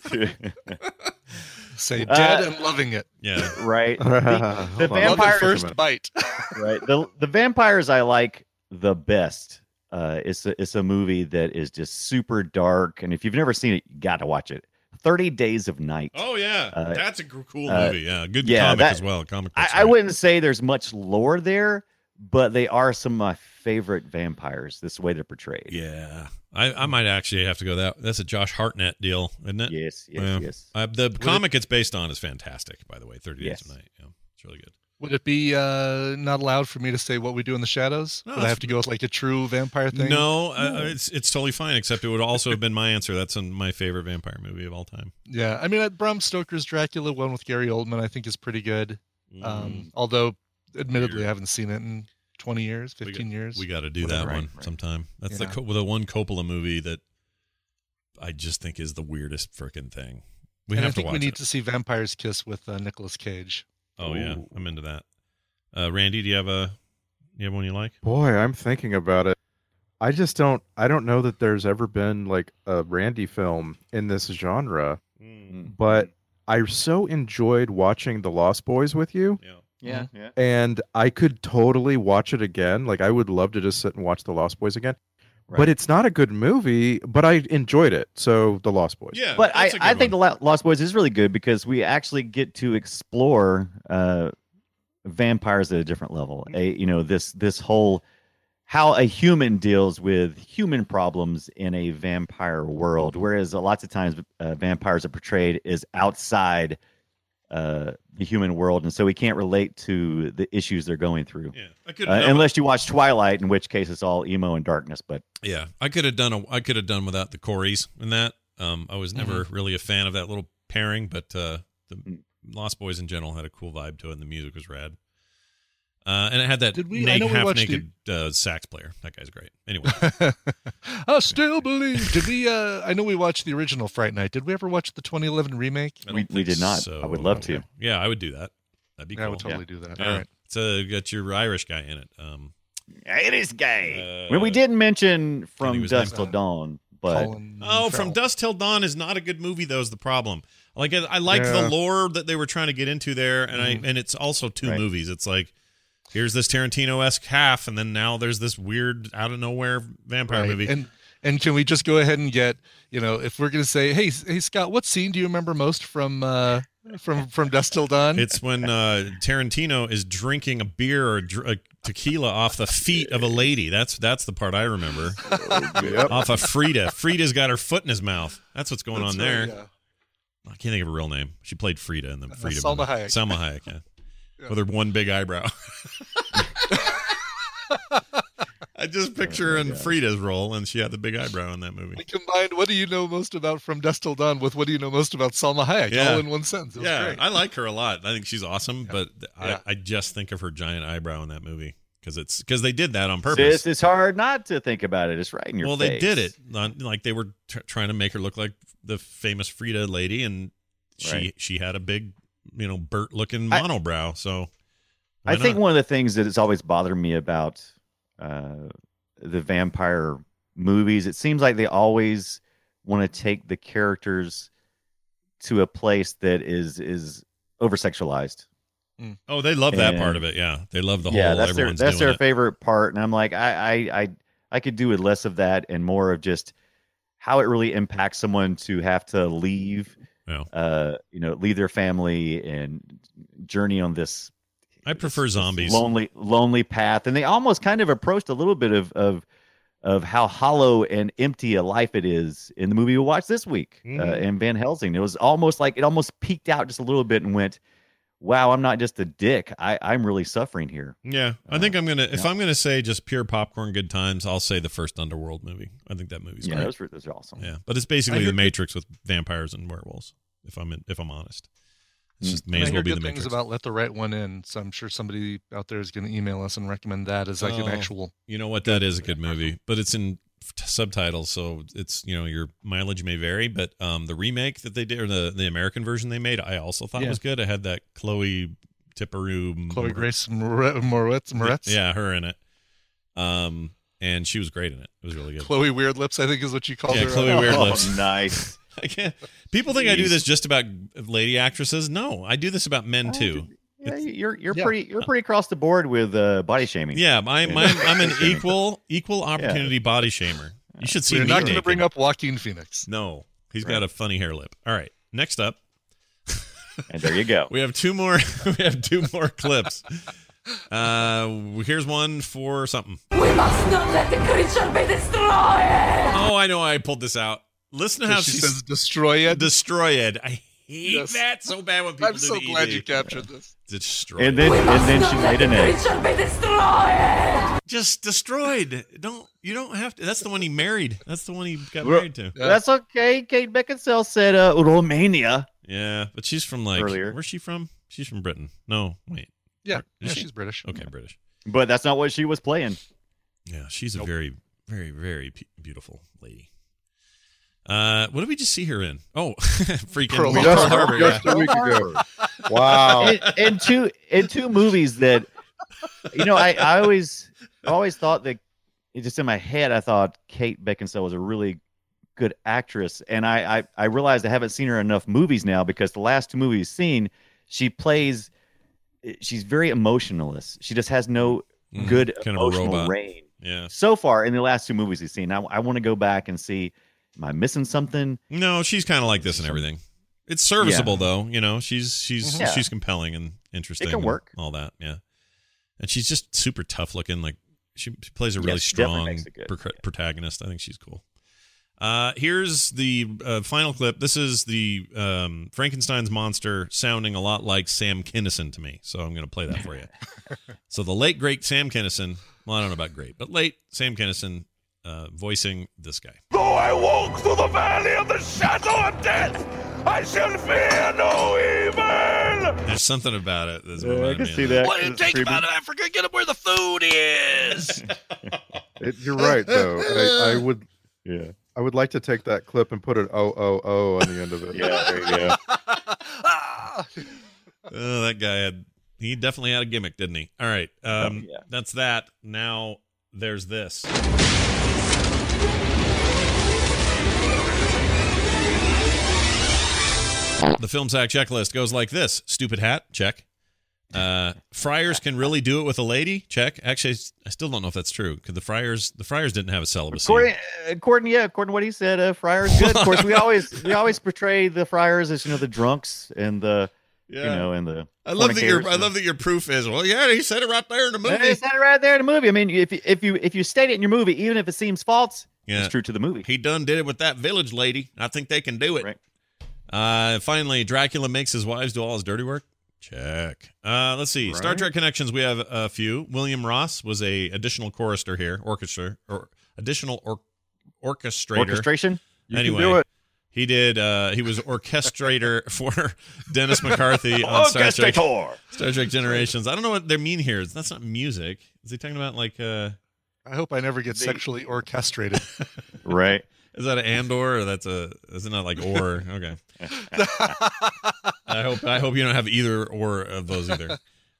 say dead Uh, and loving it. Yeah. Right. The, Hold the on. Love at vampire first bite. right. The the vampires I like the best. Uh, it's a it's a movie that is just super dark, and if you've never seen it, you got to watch it. Thirty Days of Night. Oh yeah, Uh, that's a gr- cool uh, movie. Yeah, good yeah, comic that- as well. Comic. I, book's I great. wouldn't say there's much lore there, but they are some of my favorite vampires. This way they're portrayed. Yeah, I, I might actually have to go that. That's a Josh Hartnett deal, isn't it? Yes, yes, Yeah. yes. Uh, the comic it's based on is fantastic, by the way. Thirty Yes. Days of Night. Yeah, it's really good. Would it be uh, not allowed for me to say What We Do in the Shadows? No, Would I have to go with like a true vampire thing? No, uh, it's it's totally fine. Except it would also have been my answer. That's a, my favorite vampire movie of all time. Yeah, I mean, uh, Bram Stoker's Dracula one with Gary Oldman, I think, is pretty good. Um, although, admittedly, I haven't seen it in twenty years, We fifteen got- years. We got to do Whatever. that one Right, right. sometime. That's Yeah. the co- the one Coppola movie that I just think is the weirdest freaking thing. We and have I think to watch we need it. to see Vampires Kiss with uh, Nicolas Cage. Oh yeah, I'm into that. Uh, Randy, do you have a you have one you like? Boy, I'm thinking about it. I just don't. I don't know that there's ever been like a Randy film in this genre, but I so enjoyed watching The Lost Boys with you. Yeah. Yeah, yeah. And I could totally watch it again. Like I would love to just sit and watch The Lost Boys again. Right. But it's not a good movie, but I enjoyed it. So The Lost Boys. Yeah, But I, that's a good I think one. The Lo- Lost Boys is really good because we actually get to explore uh, vampires at a different level. A, you know, this this whole how a human deals with human problems in a vampire world, whereas uh, lots of times uh, vampires are portrayed as outside uh, the human world, and so we can't relate to the issues they're going through. Yeah, I could Uh, unless you watch Twilight, in which case it's all emo and darkness. But Yeah, I could have done a I could have done without the Coreys in that. Um, I was never Mm-hmm. really a fan of that little pairing, but uh, the Mm. Lost Boys in general had a cool vibe to it, and the music was rad. Uh, and it had that Did we- I naked, know we half watched naked uh, sax player. That guy's great. Anyway, I still believe. Did we? Uh, I know we watched the original Fright Night. Did we ever watch the twenty eleven remake? I we, don't we think did not. so. I would love to. Yeah, I would do that. That'd be Yeah, I cool. would totally do that. Yeah. All right. It's a, got your Irish guy in it. Um, Irish guy. Uh, well, we didn't mention he From was Dusk named- Till Dawn, but Colin Oh, Farrell. From Dusk Till Dawn is not a good movie, though, is the problem. Like, I, I liked Yeah. the lore that they were trying to get into there, and Mm-hmm. I and it's also two Right. movies. It's like, here's this Tarantino-esque half, and then now there's this weird, out-of-nowhere vampire Right. movie. And and can we just go ahead and get, you know, if we're gonna say, hey, hey Scott, what scene do you remember most from uh, from from Dusk Till Dawn? It's when uh, Tarantino is drinking a beer or dr- a tequila off the feet of a lady. That's that's the part I remember. Yep. Off of Frida. Frida's got her foot in his mouth. That's what's going That's on there. right, yeah. I can't think of her real name. She played Frida in the Frida Salma movie. Hayek. Salma Hayek, yeah. With her one big eyebrow. I just picture her in Frida's role, and she had the big eyebrow in that movie. We combined what do you know most about From Dusk Till Dawn with what do you know most about Salma Hayek, Yeah. all in one sentence. It was Yeah, great. I like her a lot. I think she's awesome, but Yeah. I, I just think of her giant eyebrow in that movie because it's because they did that on purpose. It's, it's hard not to think about it. It's right in your well, face. they did it on- like they were t- trying to make her look like the famous Frida lady, and she Right. she had a big, you know, Bert looking I- monobrow. So why I think not? one of the things that has always bothered me about uh, the vampire movies, it seems like they always want to take the characters to a place that is is over sexualized. Oh, they love that And- part of it. Yeah, they love the whole. yeah, that's their everyone's that's doing their it. favorite part, and I'm like, I, I I I could do with less of that and more of just how it really impacts someone to have to leave, Yeah. uh, you know, leave their family and journey on this. I prefer this zombies. lonely lonely path, and they almost kind of approached a little bit of of of how hollow and empty a life it is in the movie we watched this week, uh, Mhm. in Van Helsing. It was almost like it almost peaked out just a little bit and went, wow, I'm not just a dick. I, I'm really suffering here. Yeah, I think I'm gonna. If yeah. I'm gonna say just pure popcorn good times, I'll say the first Underworld movie. I think that movie's Yeah, great. those, were, those are awesome. Yeah, but it's I basically hear the good- Matrix with vampires and werewolves. If I'm in, if I'm honest, it's just may And I as hear well be good the things Matrix. about Let the Right One In, so I'm sure somebody out there is going to email us and recommend that as like Oh, an actual. You know what? That is a good movie, but it's in t- subtitles, so it's you know your mileage may vary. But um, the remake that they did, or the the American version they made, I also thought Yeah. was good. I had that Chloe Tipperoo, Chloe Grace Moretz, Moretz, Moretz? yeah, her in it. Um, and she was great in it. It was really good. Chloe Weird Lips, I think is what you called Yeah, her. Chloe Weird Oh, Lips. nice. I can't. People think I do Jeez. this just about lady actresses. No, I do this about men too. Yeah, you're you're Yeah. pretty you're pretty across the board with uh, body shaming. Yeah, I'm I'm, I'm an equal equal opportunity body shamer. You should see We're me not going to naked. bring up Joaquin Phoenix. No, he's got a funny hair lip. All right, next up, And there you go. we have two more. We have two more clips. Uh, here's one for something. We must not let the creature be destroyed! Oh, I know. I pulled this out. Listen to how she she says destroy it. Destroy it. I hate Yes. that so bad when people I'm do so the E glad D. you captured this. Destroy. And then We and must then not she let laid the an egg. creature be destroyed! Just destroyed. Don't you don't have to. That's the one he married. That's the one he got married to. Yeah. That's okay. Kate Beckinsale said uh, Romania. Yeah, but she's from like Earlier. where's she from? She's from Britain. No, wait. Yeah, Is yeah, she? she's British. Okay, British. But that's not what she was playing. Yeah, she's a very, very, very p- beautiful lady. Uh, what did we just see her in? Oh, freaking Pearl Pearl Just, Harbor. Yeah. just a week ago. Wow. in, in two in two movies that you know I, I always I always thought that it just in my head I thought Kate Beckinsale was a really good actress, and I, I I realized I haven't seen her in enough movies now because the last two movies seen she plays she's very emotionless. She just has no Mm, good kind of a emotional robot. range Yeah. so far in the last two movies we've seen. I, I want to go back and see, am I missing something? No, she's kind of like this and everything. It's serviceable though, you know. She's she's Yeah. she's compelling and interesting. It can and work. all that, yeah. And she's just super tough looking. Like she she plays a really Yes, she definitely strong makes it good. pro- protagonist. I think she's cool. Uh, here's the uh, final clip. This is the um, Frankenstein's monster sounding a lot like Sam Kinison to me. So I'm going to play that for you. So the late, great Sam Kinison, well, I don't know about great, but late Sam Kinison uh, voicing this guy. Though I walk through the valley of the shadow of death, I shall fear no evil! There's something about it that's Yeah, I reminding can me of see that. that. What do you It's take creepy. about Africa? Get him where the food is! It, you're right, though. I, I would, Yeah. I would like to take that clip and put an O O O on the end of it. Yeah, there you go. Ah! Oh, that guy had, he definitely had a gimmick, didn't he? All right. Um, Oh, yeah. That's that. Now there's this. The Film Sack checklist goes like this: stupid hat, check. Uh, Friars can really do it with a lady, check. Actually, I still don't know if that's true because the Friars, the Friars didn't have a celibacy. According, according, yeah, according to what he said, uh, Friars good. Of course, we always we always portray the Friars as you know the drunks and the you know and the. I love that your fornicators. I love that your proof is well, yeah, he said it right there in the movie. Hey, he said it right there in the movie. I mean, if you, if you if you state it in your movie, even if it seems false, Yeah. it's true to the movie. He done did it with that village lady. I think they can do it. Right. Uh, finally, Dracula makes his wives do all his dirty work. Check. Uh, let's see. Star Right. Trek connections. We have a few. William Ross was a additional chorister here, orchestra or additional or, orchestrator. Orchestration. You can Anyway, do it. he did. Uh, he was orchestrator for Dennis McCarthy on Star Trek. Orchestrator. Star Trek Generations. I don't know what they mean here. That's not music. Is he talking about like? Uh, I hope I never get sexually orchestrated. Right. Is that an andor or that's a? Isn't that like or? Okay. I hope I hope you don't have either or of those either.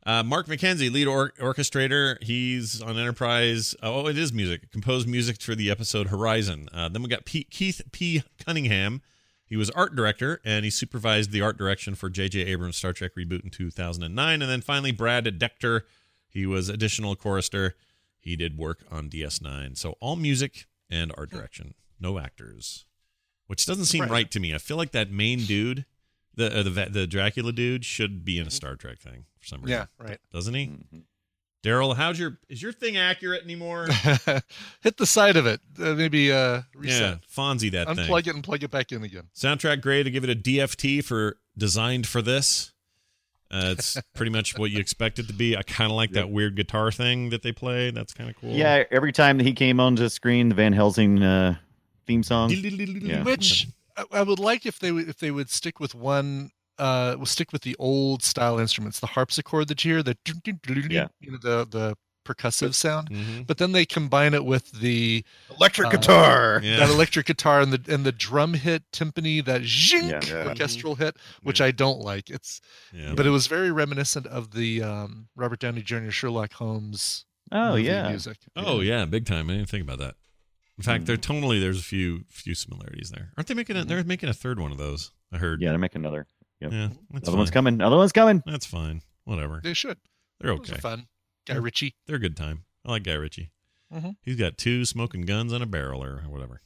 Uh, Mark McKenzie, lead or- orchestrator. He's on Enterprise. Oh, it is music. Composed music for the episode Horizon. Uh, then we got P- Keith P. Cunningham. He was art director, and he supervised the art direction for J J Abrams' Star Trek reboot in two thousand nine. And then finally, Brad Dechter. He was additional chorister. He did work on D S nine. So all music and art direction. No actors. Which doesn't seem right, right to me. I feel like that main dude, the uh, the the Dracula dude, should be in a Star Trek thing for some reason. Yeah, right. Doesn't he? Mm-hmm. Daryl, how's your is your thing accurate anymore? Hit the side of it. Uh, maybe uh, reset. Yeah, Fonzie that Unplug thing. Unplug it and plug it back in again. Soundtrack grade, to give it a D F T for designed for this. Uh, it's pretty much what you expect it to be. I kind of like yep. that weird guitar thing that they play. That's kind of cool. Yeah, every time that he came onto the screen, the Van Helsing uh, theme song. Yeah. Which I would like if they would if they would stick with one. Uh, we'll stick with the old style instruments, the harpsichord that you hear, the yeah. you know, the the percussive sound, mm-hmm. but then they combine it with the electric uh, guitar, yeah. that electric guitar, and the and the drum hit timpani, that zhink yeah. orchestral hit, which yeah. I don't like. It's, yeah. but it was very reminiscent of the um, Robert Downey Junior Sherlock Holmes. Oh yeah, music. Oh yeah, big time. I didn't think about that. In fact, mm-hmm. they're tonally there's a few few similarities there. Aren't they making a, they're making a third one of those? I heard. Yeah, they're making another. Yep. Yeah, another fine. one's coming. Another one's coming. That's fine. Whatever. They should. They're okay. Those are fun. Guy Ritchie. They're a good time. I like Guy Ritchie. Mm-hmm. He's got two smoking guns on a barrel or whatever.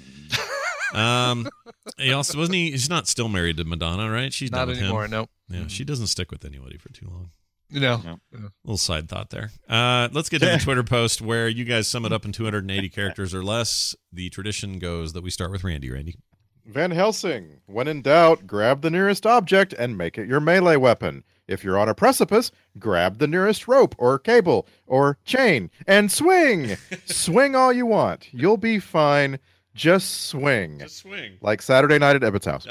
um, he also wasn't he? He's not still married to Madonna, right? She's not done with anymore. Him. Nope. Yeah, mm-hmm. she doesn't stick with anybody for too long. No. no. no. Little side thought there. Uh, let's get to the Twitter post where you guys sum it up in two hundred eighty characters or less. The tradition goes that we start with Randy. Randy. Van Helsing. When in doubt, grab the nearest object and make it your melee weapon. If you're on a precipice, grab the nearest rope or cable or chain and swing. Swing all you want. You'll be fine. Just swing. Just swing. Like Saturday night at Ebbets House.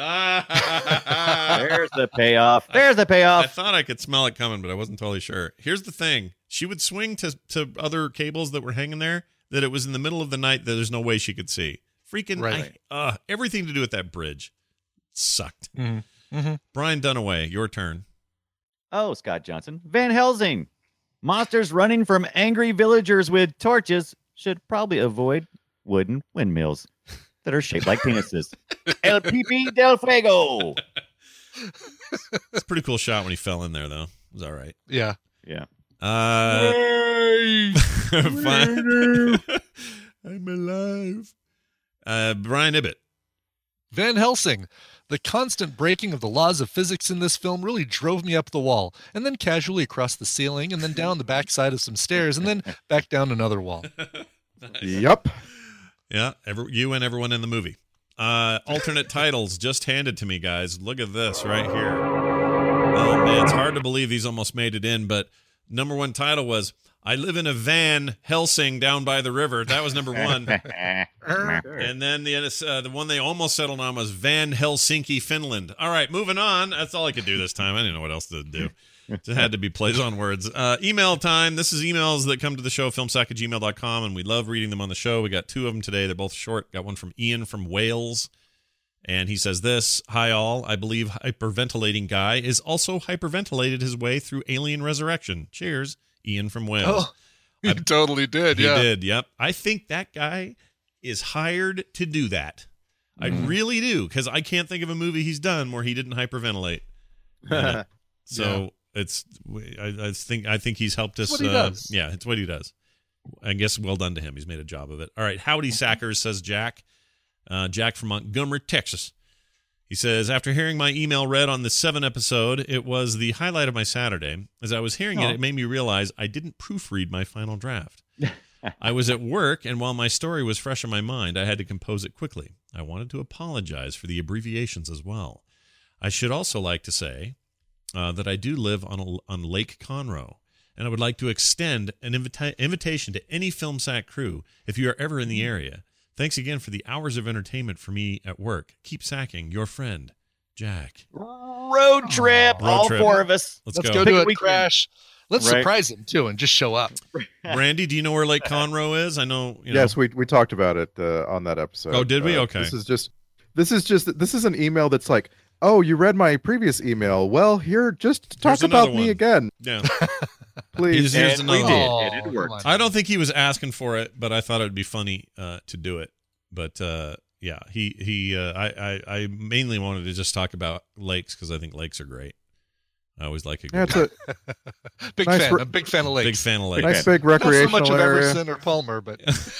There's the payoff. There's the payoff. I thought I could smell it coming, but I wasn't totally sure. Here's the thing. She would swing to, to other cables that were hanging there that it was in the middle of the night that there's no way she could see. Freaking right. I, uh, everything to do with that bridge sucked. Mm-hmm. Mm-hmm. Brian Dunaway, your turn. Oh, Scott Johnson. Van Helsing. Monsters running from angry villagers with torches should probably avoid wooden windmills that are shaped like penises. El Pipi del Fuego. It's a pretty cool shot when he fell in there, though. It was all right. Yeah. Yeah. Uh, I'm alive. Uh, Brian Ibbett. Van Helsing. The constant breaking of the laws of physics in this film really drove me up the wall, and then casually across the ceiling, and then down the backside of some stairs, and then back down another wall. Nice. Yep. Yeah, every, you and everyone in the movie. Uh, alternate titles just handed to me, guys. Look at this right here. Oh, man, it's hard to believe these almost made it in, but number one title was I Live in a Van Helsing Down by the River. That was number one. And then the uh, the one they almost settled on was Van Helsinki, Finland. All right, moving on. That's all I could do this time. I didn't know what else to do. It had to be plays on words. Uh, email time. This is emails that come to the show, filmsack at gmail dot com, and we love reading them on the show. We got two of them today. They're both short. Got one from Ian from Wales. And he says this, hi all, I believe hyperventilating guy is also hyperventilated his way through Alien Resurrection. Cheers, Ian from Wales. Oh, he I, totally did, he yeah. He did, yep. I think that guy is hired to do that. I mm. really do, because I can't think of a movie he's done where he didn't hyperventilate. Uh, so yeah. it's, I, I think I think he's helped us. It's what he uh, does. Yeah, it's what he does. I guess well done to him. He's made a job of it. All right, howdy Sackers, says Jack. Uh, Jack from Montgomery, Texas. He says, after hearing my email read on the seven episode, it was the highlight of my Saturday. As I was hearing oh. it, it made me realize I didn't proofread my final draft. I was at work, and while my story was fresh in my mind, I had to compose it quickly. I wanted to apologize for the abbreviations as well. I should also like to say uh, that I do live on, a, on Lake Conroe, and I would like to extend an invita- invitation to any FilmSack crew if you are ever in the area. Thanks again for the hours of entertainment for me at work. Keep sacking. Your friend, Jack. Road trip. Road all trip. four of us. Let's, Let's go. go do a crash. Let's right. surprise him, too, and just show up. Randy, do you know where Lake Conroe is? I know. You know. Yes, we we talked about it uh, on that episode. Oh, did we? Uh, okay. This is just this is just this is an email that's like oh, you read my previous email. Well, here, just talk Here's another about me one. again. Yeah. Please. Here's, here's And we another did, one. and it worked. I don't think he was asking for it, but I thought it would be funny uh, to do it. But uh, yeah, he he. Uh, I, I I mainly wanted to just talk about lakes because I think lakes are great. I always like a good Yeah, it's a big nice fan. re- I'm a big fan of lakes. big fan of lakes. nice big Not so recreational much of area. Everson or Palmer, but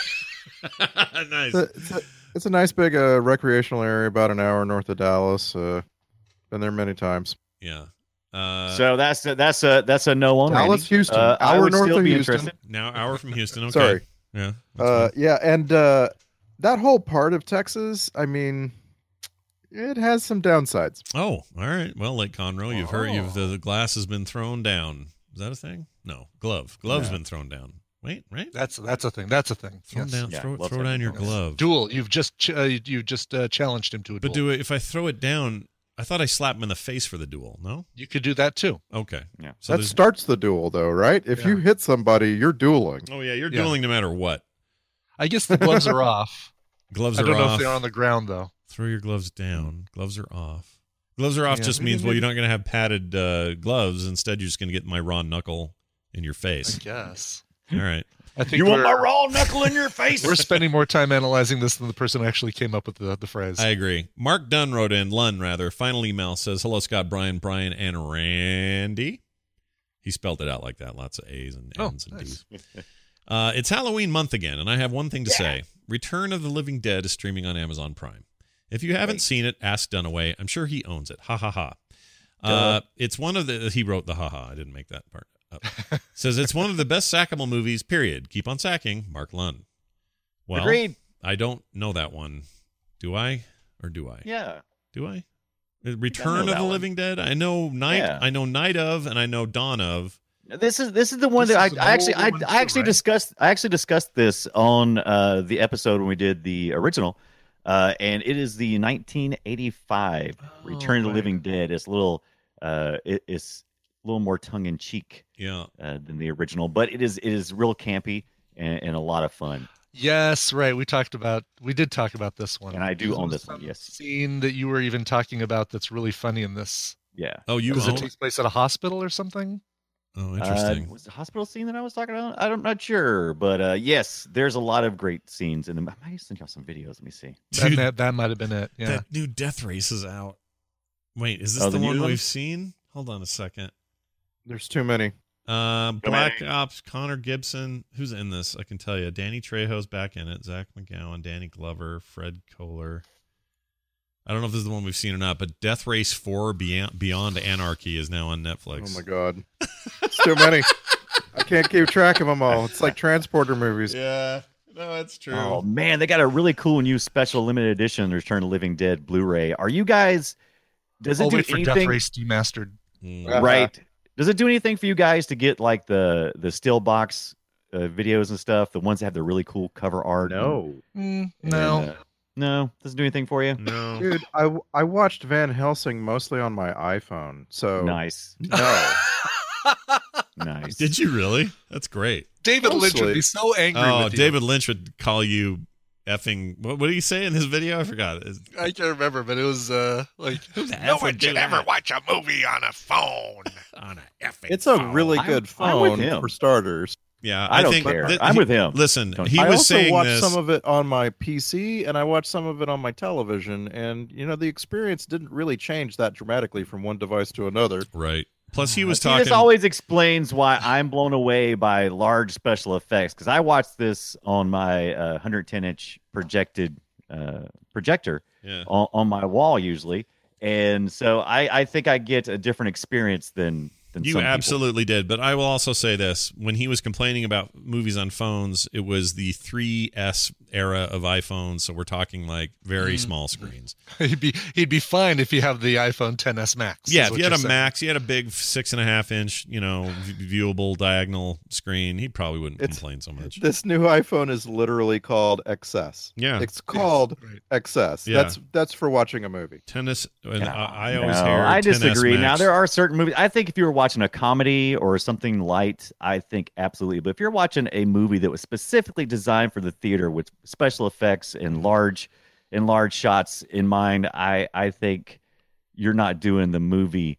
Nice. It's a, it's, a, it's a nice big uh, recreational area about an hour north of Dallas. Uh, been there many times. Yeah. Uh, So that's a, that's a that's a no on Dallas, Randy. Houston, Uh, I hour would north still of be Houston. interested. now hour from Houston. Okay. Sorry. Yeah. that's Uh, fine. yeah, and uh, that whole part of Texas, I mean, it has some downsides. Oh, all right. Well, Lake Conroe, you've heard you've Oh. the, the glass has been thrown down. Is that a thing? No, glove. Glove's Yeah. been thrown down. Wait, right? that's that's a thing. That's a thing. Throw Yes. down. Yeah, throw gloves throw have down been your thrown down. glove. Duel. You've just ch- uh, you just uh, challenged him to a But duel. do it if I throw it down. I thought I slapped him in the face for the duel. No. You could do that too. Okay. Yeah. So that there's- starts the duel, though, right? If you Yeah. hit somebody, you're dueling. Oh yeah, you're Yeah. dueling no matter what. I guess the gloves are off. Gloves I are don't know off. if they're on the ground though. Throw your gloves down. Gloves are off. Gloves are off Yeah. just means well you're not going to have padded uh, gloves. Instead, you're just going to get my raw knuckle in your I face. guess. All right. I think You want my we're- raw knuckle in your face? We're spending more time analyzing this than the person who actually came up with the, the phrase. I agree. Mark Dunn wrote in, Lund rather, final email says, hello, Scott, Brian, Brian, and Randy. He spelled it out like that. Lots of A's and Oh, N's and nice. D's. Uh, it's Halloween month again, and I have one thing to say. Return of the Living Dead is streaming on Amazon Prime. If you haven't seen it, ask Dunaway. I'm sure he owns it. Ha ha ha. Uh, it's one of the. He wrote the ha ha. I didn't make that part up. Says it's one of the best sackable movies. Period. Keep on sacking. Mark Lund. Well, Agreed. I don't know that one. Do I? Or do I? Yeah. Do I? Uh, Return of that the one. Living Dead. I know night. Yeah. I know Night of, and I know Dawn of. This is this is the one This that is I, an I actually I, older one I too, actually right? discussed I actually discussed this on uh, the episode when we did the original, uh, and it is the nineteen eighty-five Return of the right. Living Dead. It's a little uh, it, it's a little more tongue in cheek Yeah. uh, than the original, but it is it is real campy and, and a lot of fun. Yes, right. We talked about we did talk about this one. And I do There's own this one, some yes. Scene that you were even talking about that's really funny in this. Yeah. Oh, you Does own. it take place at a hospital or something? Oh, Uh, interesting. was the hospital scene that I was talking about? I'm not sure, but uh, yes, there's a lot of great scenes in them. I might send y'all some videos. Let me see. That, Dude, that, that might have been it. Yeah. That new Death Race is out. Wait, is this Oh, the, the new one one? we've seen? Hold on a second. There's too many. Um, Black Ops, Connor Gibson. Who's in this? I can tell you. Danny Trejo's back in it. Zach McGowan, Danny Glover, Fred Kohler. I don't know if this is the one we've seen or not, but Death Race four Beyond, Beyond Anarchy is now on Netflix. Oh my god, it's too many. I can't keep track of them all. It's like transporter movies. Yeah, no, that's true. Oh man, they got a really cool new special limited edition Return of the Living Dead Blu-ray. Are you guys? Does it I'll do wait for Death anything? Race Demastered. Mm. Right. Does it do anything for you guys to get like the the still box uh, videos and stuff? The ones that have the really cool cover art. No, Mm, And, no. uh, no, doesn't do anything for you. No. dude, I I watched Van Helsing mostly on my iPhone. So Nice, no. nice. Did you really? That's great. David Lynch would Mostly. be so angry Oh, with you. David Lynch would call you effing. What, what did he say in his video? I forgot. It's- I can't remember, but it was uh, like Who the No F would one do should ever that watch a movie on a phone. on a effing. It's a phone? really I'm- good I'm with phone him. for starters. Yeah, I don't think care. that I'm he- with him. Listen, Don't- he I was also saying watched this. some of it on my P C, and I watched some of it on my television, and you know the experience didn't really change that dramatically from one device to another. Right. Plus, he was See, talking. this always explains why I'm blown away by large special effects because I watched this on my uh, one hundred ten inch projected uh, projector Yeah. on, on my wall usually, and so I, I think I get a different experience than than You some people. absolutely did, but I will also say this: when he was complaining about movies on phones, it was the three S era of iPhones, so we're talking like very Mm. small screens. he'd be he'd be fine if you have the iPhone X S Max. Yeah, is if what you had you're a saying. Max, you had a big six and a half inch, you know, v- viewable diagonal screen, he probably wouldn't It's- complain so much. This new iPhone is literally called X S. Yeah. It's called Right. X S. Yeah. That's that's for watching a movie. Tennis, and No, I, I always no, hear I ten S disagree. Now Max. there are certain movies. I think if you were watching a comedy or something light, I think absolutely. But if you're watching a movie that was specifically designed for the theater with special effects and large and large shots in mind, I I think you're not doing the movie.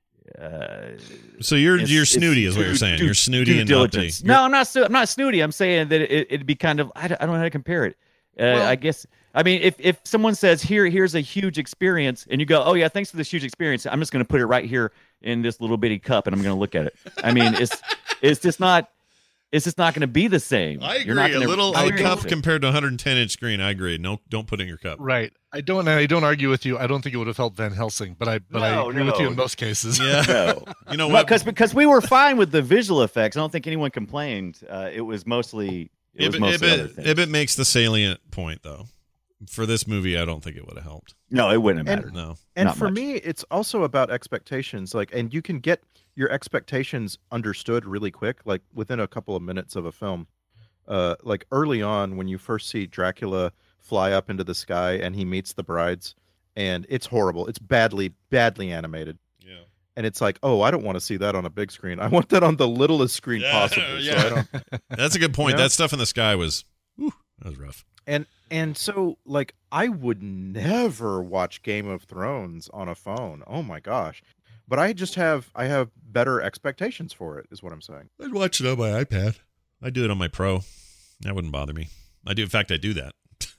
Uh, so you're it's- you're it's snooty, is what due- you're saying. due- You're snooty due and not the. diligence. No, I'm not. su- I'm not snooty. I'm saying that it, it'd be kind of. I don't, I don't know how to compare it. Uh, Well- I guess. I mean, if if someone says here here's a huge experience, and you go, oh yeah, thanks for this huge experience. I'm just going to put it right here in this little bitty cup, and I'm going to look at it. I mean, it's it's just not. It's just not going to be the same. I You're not agree. A gonna little a experience cup it. compared to a one hundred ten inch screen. I agree. No, don't put it in your cup. Right. I don't. I don't argue with you. I don't think it would have helped Van Helsing, but I. But I No, agree with you no. in most cases. Yeah. No. You know what? Because because we were fine with the visual effects. I don't think anyone complained. Uh, it was mostly it was Ibit, mostly other Ibit, things. Ibit makes the salient point though. For this movie, I don't think it would have helped. No, it wouldn't have And- mattered. No. And Not for much. me, it's also about expectations. Like, and you can get your expectations understood really quick, like within a couple of minutes of a film. Uh, like early on, when you first see Dracula fly up into the sky and he meets the brides, and it's horrible. It's badly, badly animated. Yeah. And it's like, oh, I don't want to see that on a big screen. I want that on the littlest screen Yeah, possible. So yeah. I don't, That's a good point. You know? That stuff in the sky was, whew, that was rough. And and so like I would never watch Game of Thrones on a phone. Oh my gosh. But I just have I have better expectations for it, is what I'm saying. I'd watch it on my iPad. I do it on my Pro. That wouldn't bother me. I do. In fact, I do that.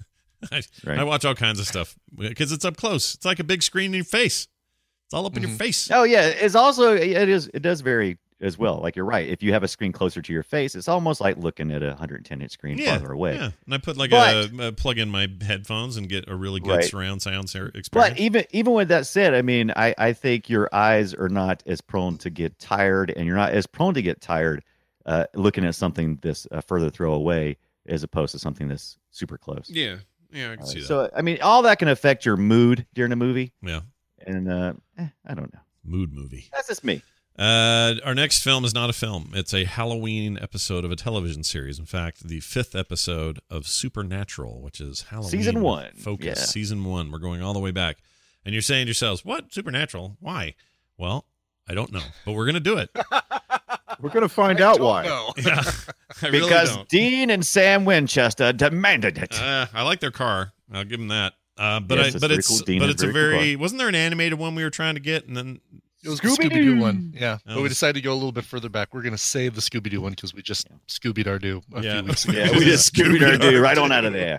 I, Right. I watch all kinds of stuff because it's up close. It's like a big screen in your face. It's all up in your face. Oh yeah, it's also it is it does vary as well. Like you're right. If you have a screen closer to your face, it's almost like looking at a one hundred ten inch screen Yeah, farther away. yeah. And I put like But- a, a plug in my headphones and get a really good Right. surround sound ser- experience. But even even with that said, I mean, I, I think your eyes are not as prone to get tired, and you're not as prone to get tired uh, looking at something this uh, further throw away as opposed to something that's super close. yeah, yeah, I can Uh, see that. so I mean, all that can affect your mood during a movie, yeah, and uh, eh, I don't know. mood movie. That's just me. Uh, our next film is not a film. It's a Halloween episode of a television series. In fact, the fifth episode of Supernatural, which is Halloween Season one. focus. Yeah. Season one. We're going all the way back. And you're saying to yourselves, what? Supernatural? Why? Well, I don't know, but we're going to do it. We're gonna find out why. Yeah, I really Because don't. Dean and Sam Winchester demanded it. Uh, I like their car. I'll give them that. Uh, but Yes, I, it's but very it's cool. Dean but is it's a very cool very wasn't there an animated one we were trying to get and then It was the Scooby-Doo. Scooby Doo one, yeah. Oh, but we the- decided to go a little bit further back. We're going to save the Scooby Doo one because we just Scoobied our do a Yeah. few weeks ago. Yeah, we just Scooby our dude right on out of there.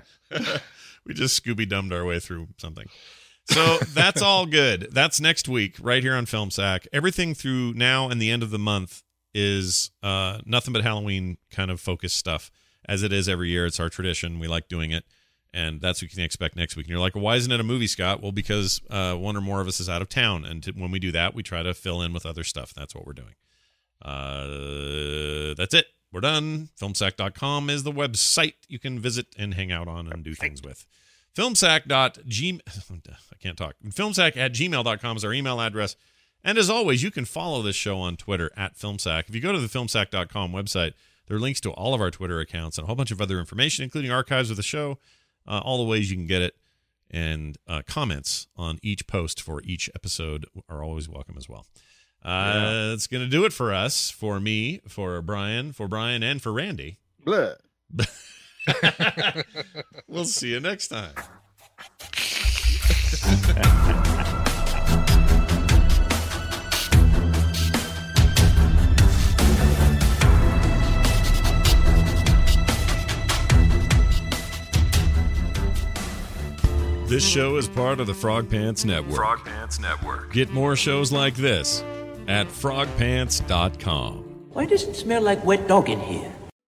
we just Scooby dumbed our way through something. So that's all good. That's next week right here on Film Sack. Everything through now and the end of the month is uh, nothing but Halloween kind of focused stuff, as it is every year. It's our tradition. We like doing it, and that's what you can expect next week. And you're like, well, why isn't it a movie, Scott? Well, because uh, one or more of us is out of town, and to, when we do that, we try to fill in with other stuff. That's what we're doing. Uh, that's it. We're done. filmsack dot com is the website you can visit and hang out on and do things with. filmsack dot g I can't talk. filmsack at gmail dot com is our email address. And as always, you can follow this show on Twitter at filmsack. If you go to the filmsack dot com website, there are links to all of our Twitter accounts and a whole bunch of other information, including archives of the show, uh, all the ways you can get it, and uh, comments on each post for each episode are always welcome as well. Uh, Yeah. That's going to do it for us, for me, for Brian, for Brian, and for Randy. Blah. We'll see you next time. This show is part of the Frog Pants Network. Frog Pants Network. Get more shows like this at frog pants dot com. Why does it smell like wet dog in here?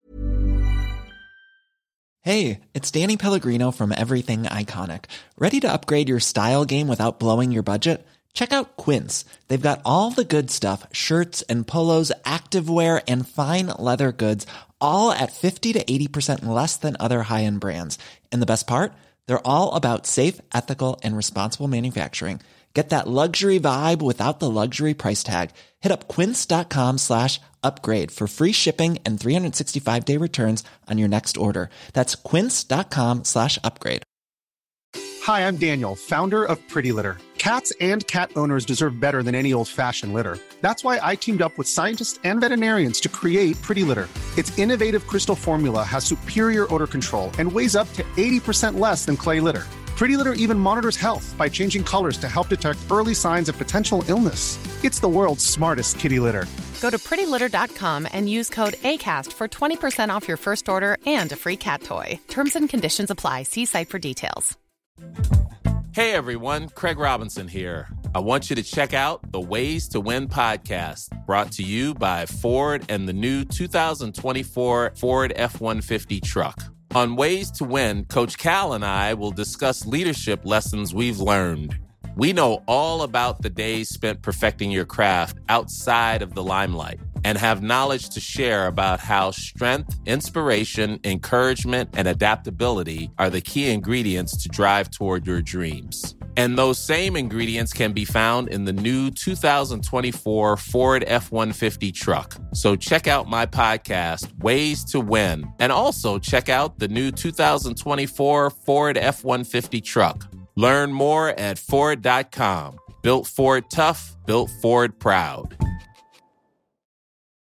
Hey, it's Danny Pellegrino from Everything Iconic. Ready to upgrade your style game without blowing your budget? Check out Quince. They've got all the good stuff, shirts and polos, activewear, and fine leather goods, all at fifty to eighty percent less than other high-end brands. And the best part? They're all about safe, ethical, and responsible manufacturing. Get that luxury vibe without the luxury price tag. Hit up quince.com slash upgrade for free shipping and three sixty-five day returns on your next order. That's quince.com slash upgrade. Hi, I'm Daniel, founder of Pretty Litter. Cats and cat owners deserve better than any old-fashioned litter. That's why I teamed up with scientists and veterinarians to create Pretty Litter. Its innovative crystal formula has superior odor control and weighs up to eighty percent less than clay litter. Pretty Litter even monitors health by changing colors to help detect early signs of potential illness. It's the world's smartest kitty litter. Go to pretty litter dot com and use code ACAST for twenty percent off your first order and a free cat toy. Terms and conditions apply. See site for details. Hey everyone, Craig Robinson here. I want you to check out the Ways to Win podcast, brought to you by Ford and the new two thousand twenty-four Ford F one fifty truck. On Ways to Win, Coach Cal and I will discuss leadership lessons we've learned. We know all about the days spent perfecting your craft outside of the limelight and have knowledge to share about how strength, inspiration, encouragement, and adaptability are the key ingredients to drive toward your dreams. And those same ingredients can be found in the new two thousand twenty-four Ford F one fifty truck. So check out my podcast, Ways to Win, and also check out the new two thousand twenty-four Ford F one fifty truck. Learn more at Ford dot com. Built Ford tough, built Ford proud.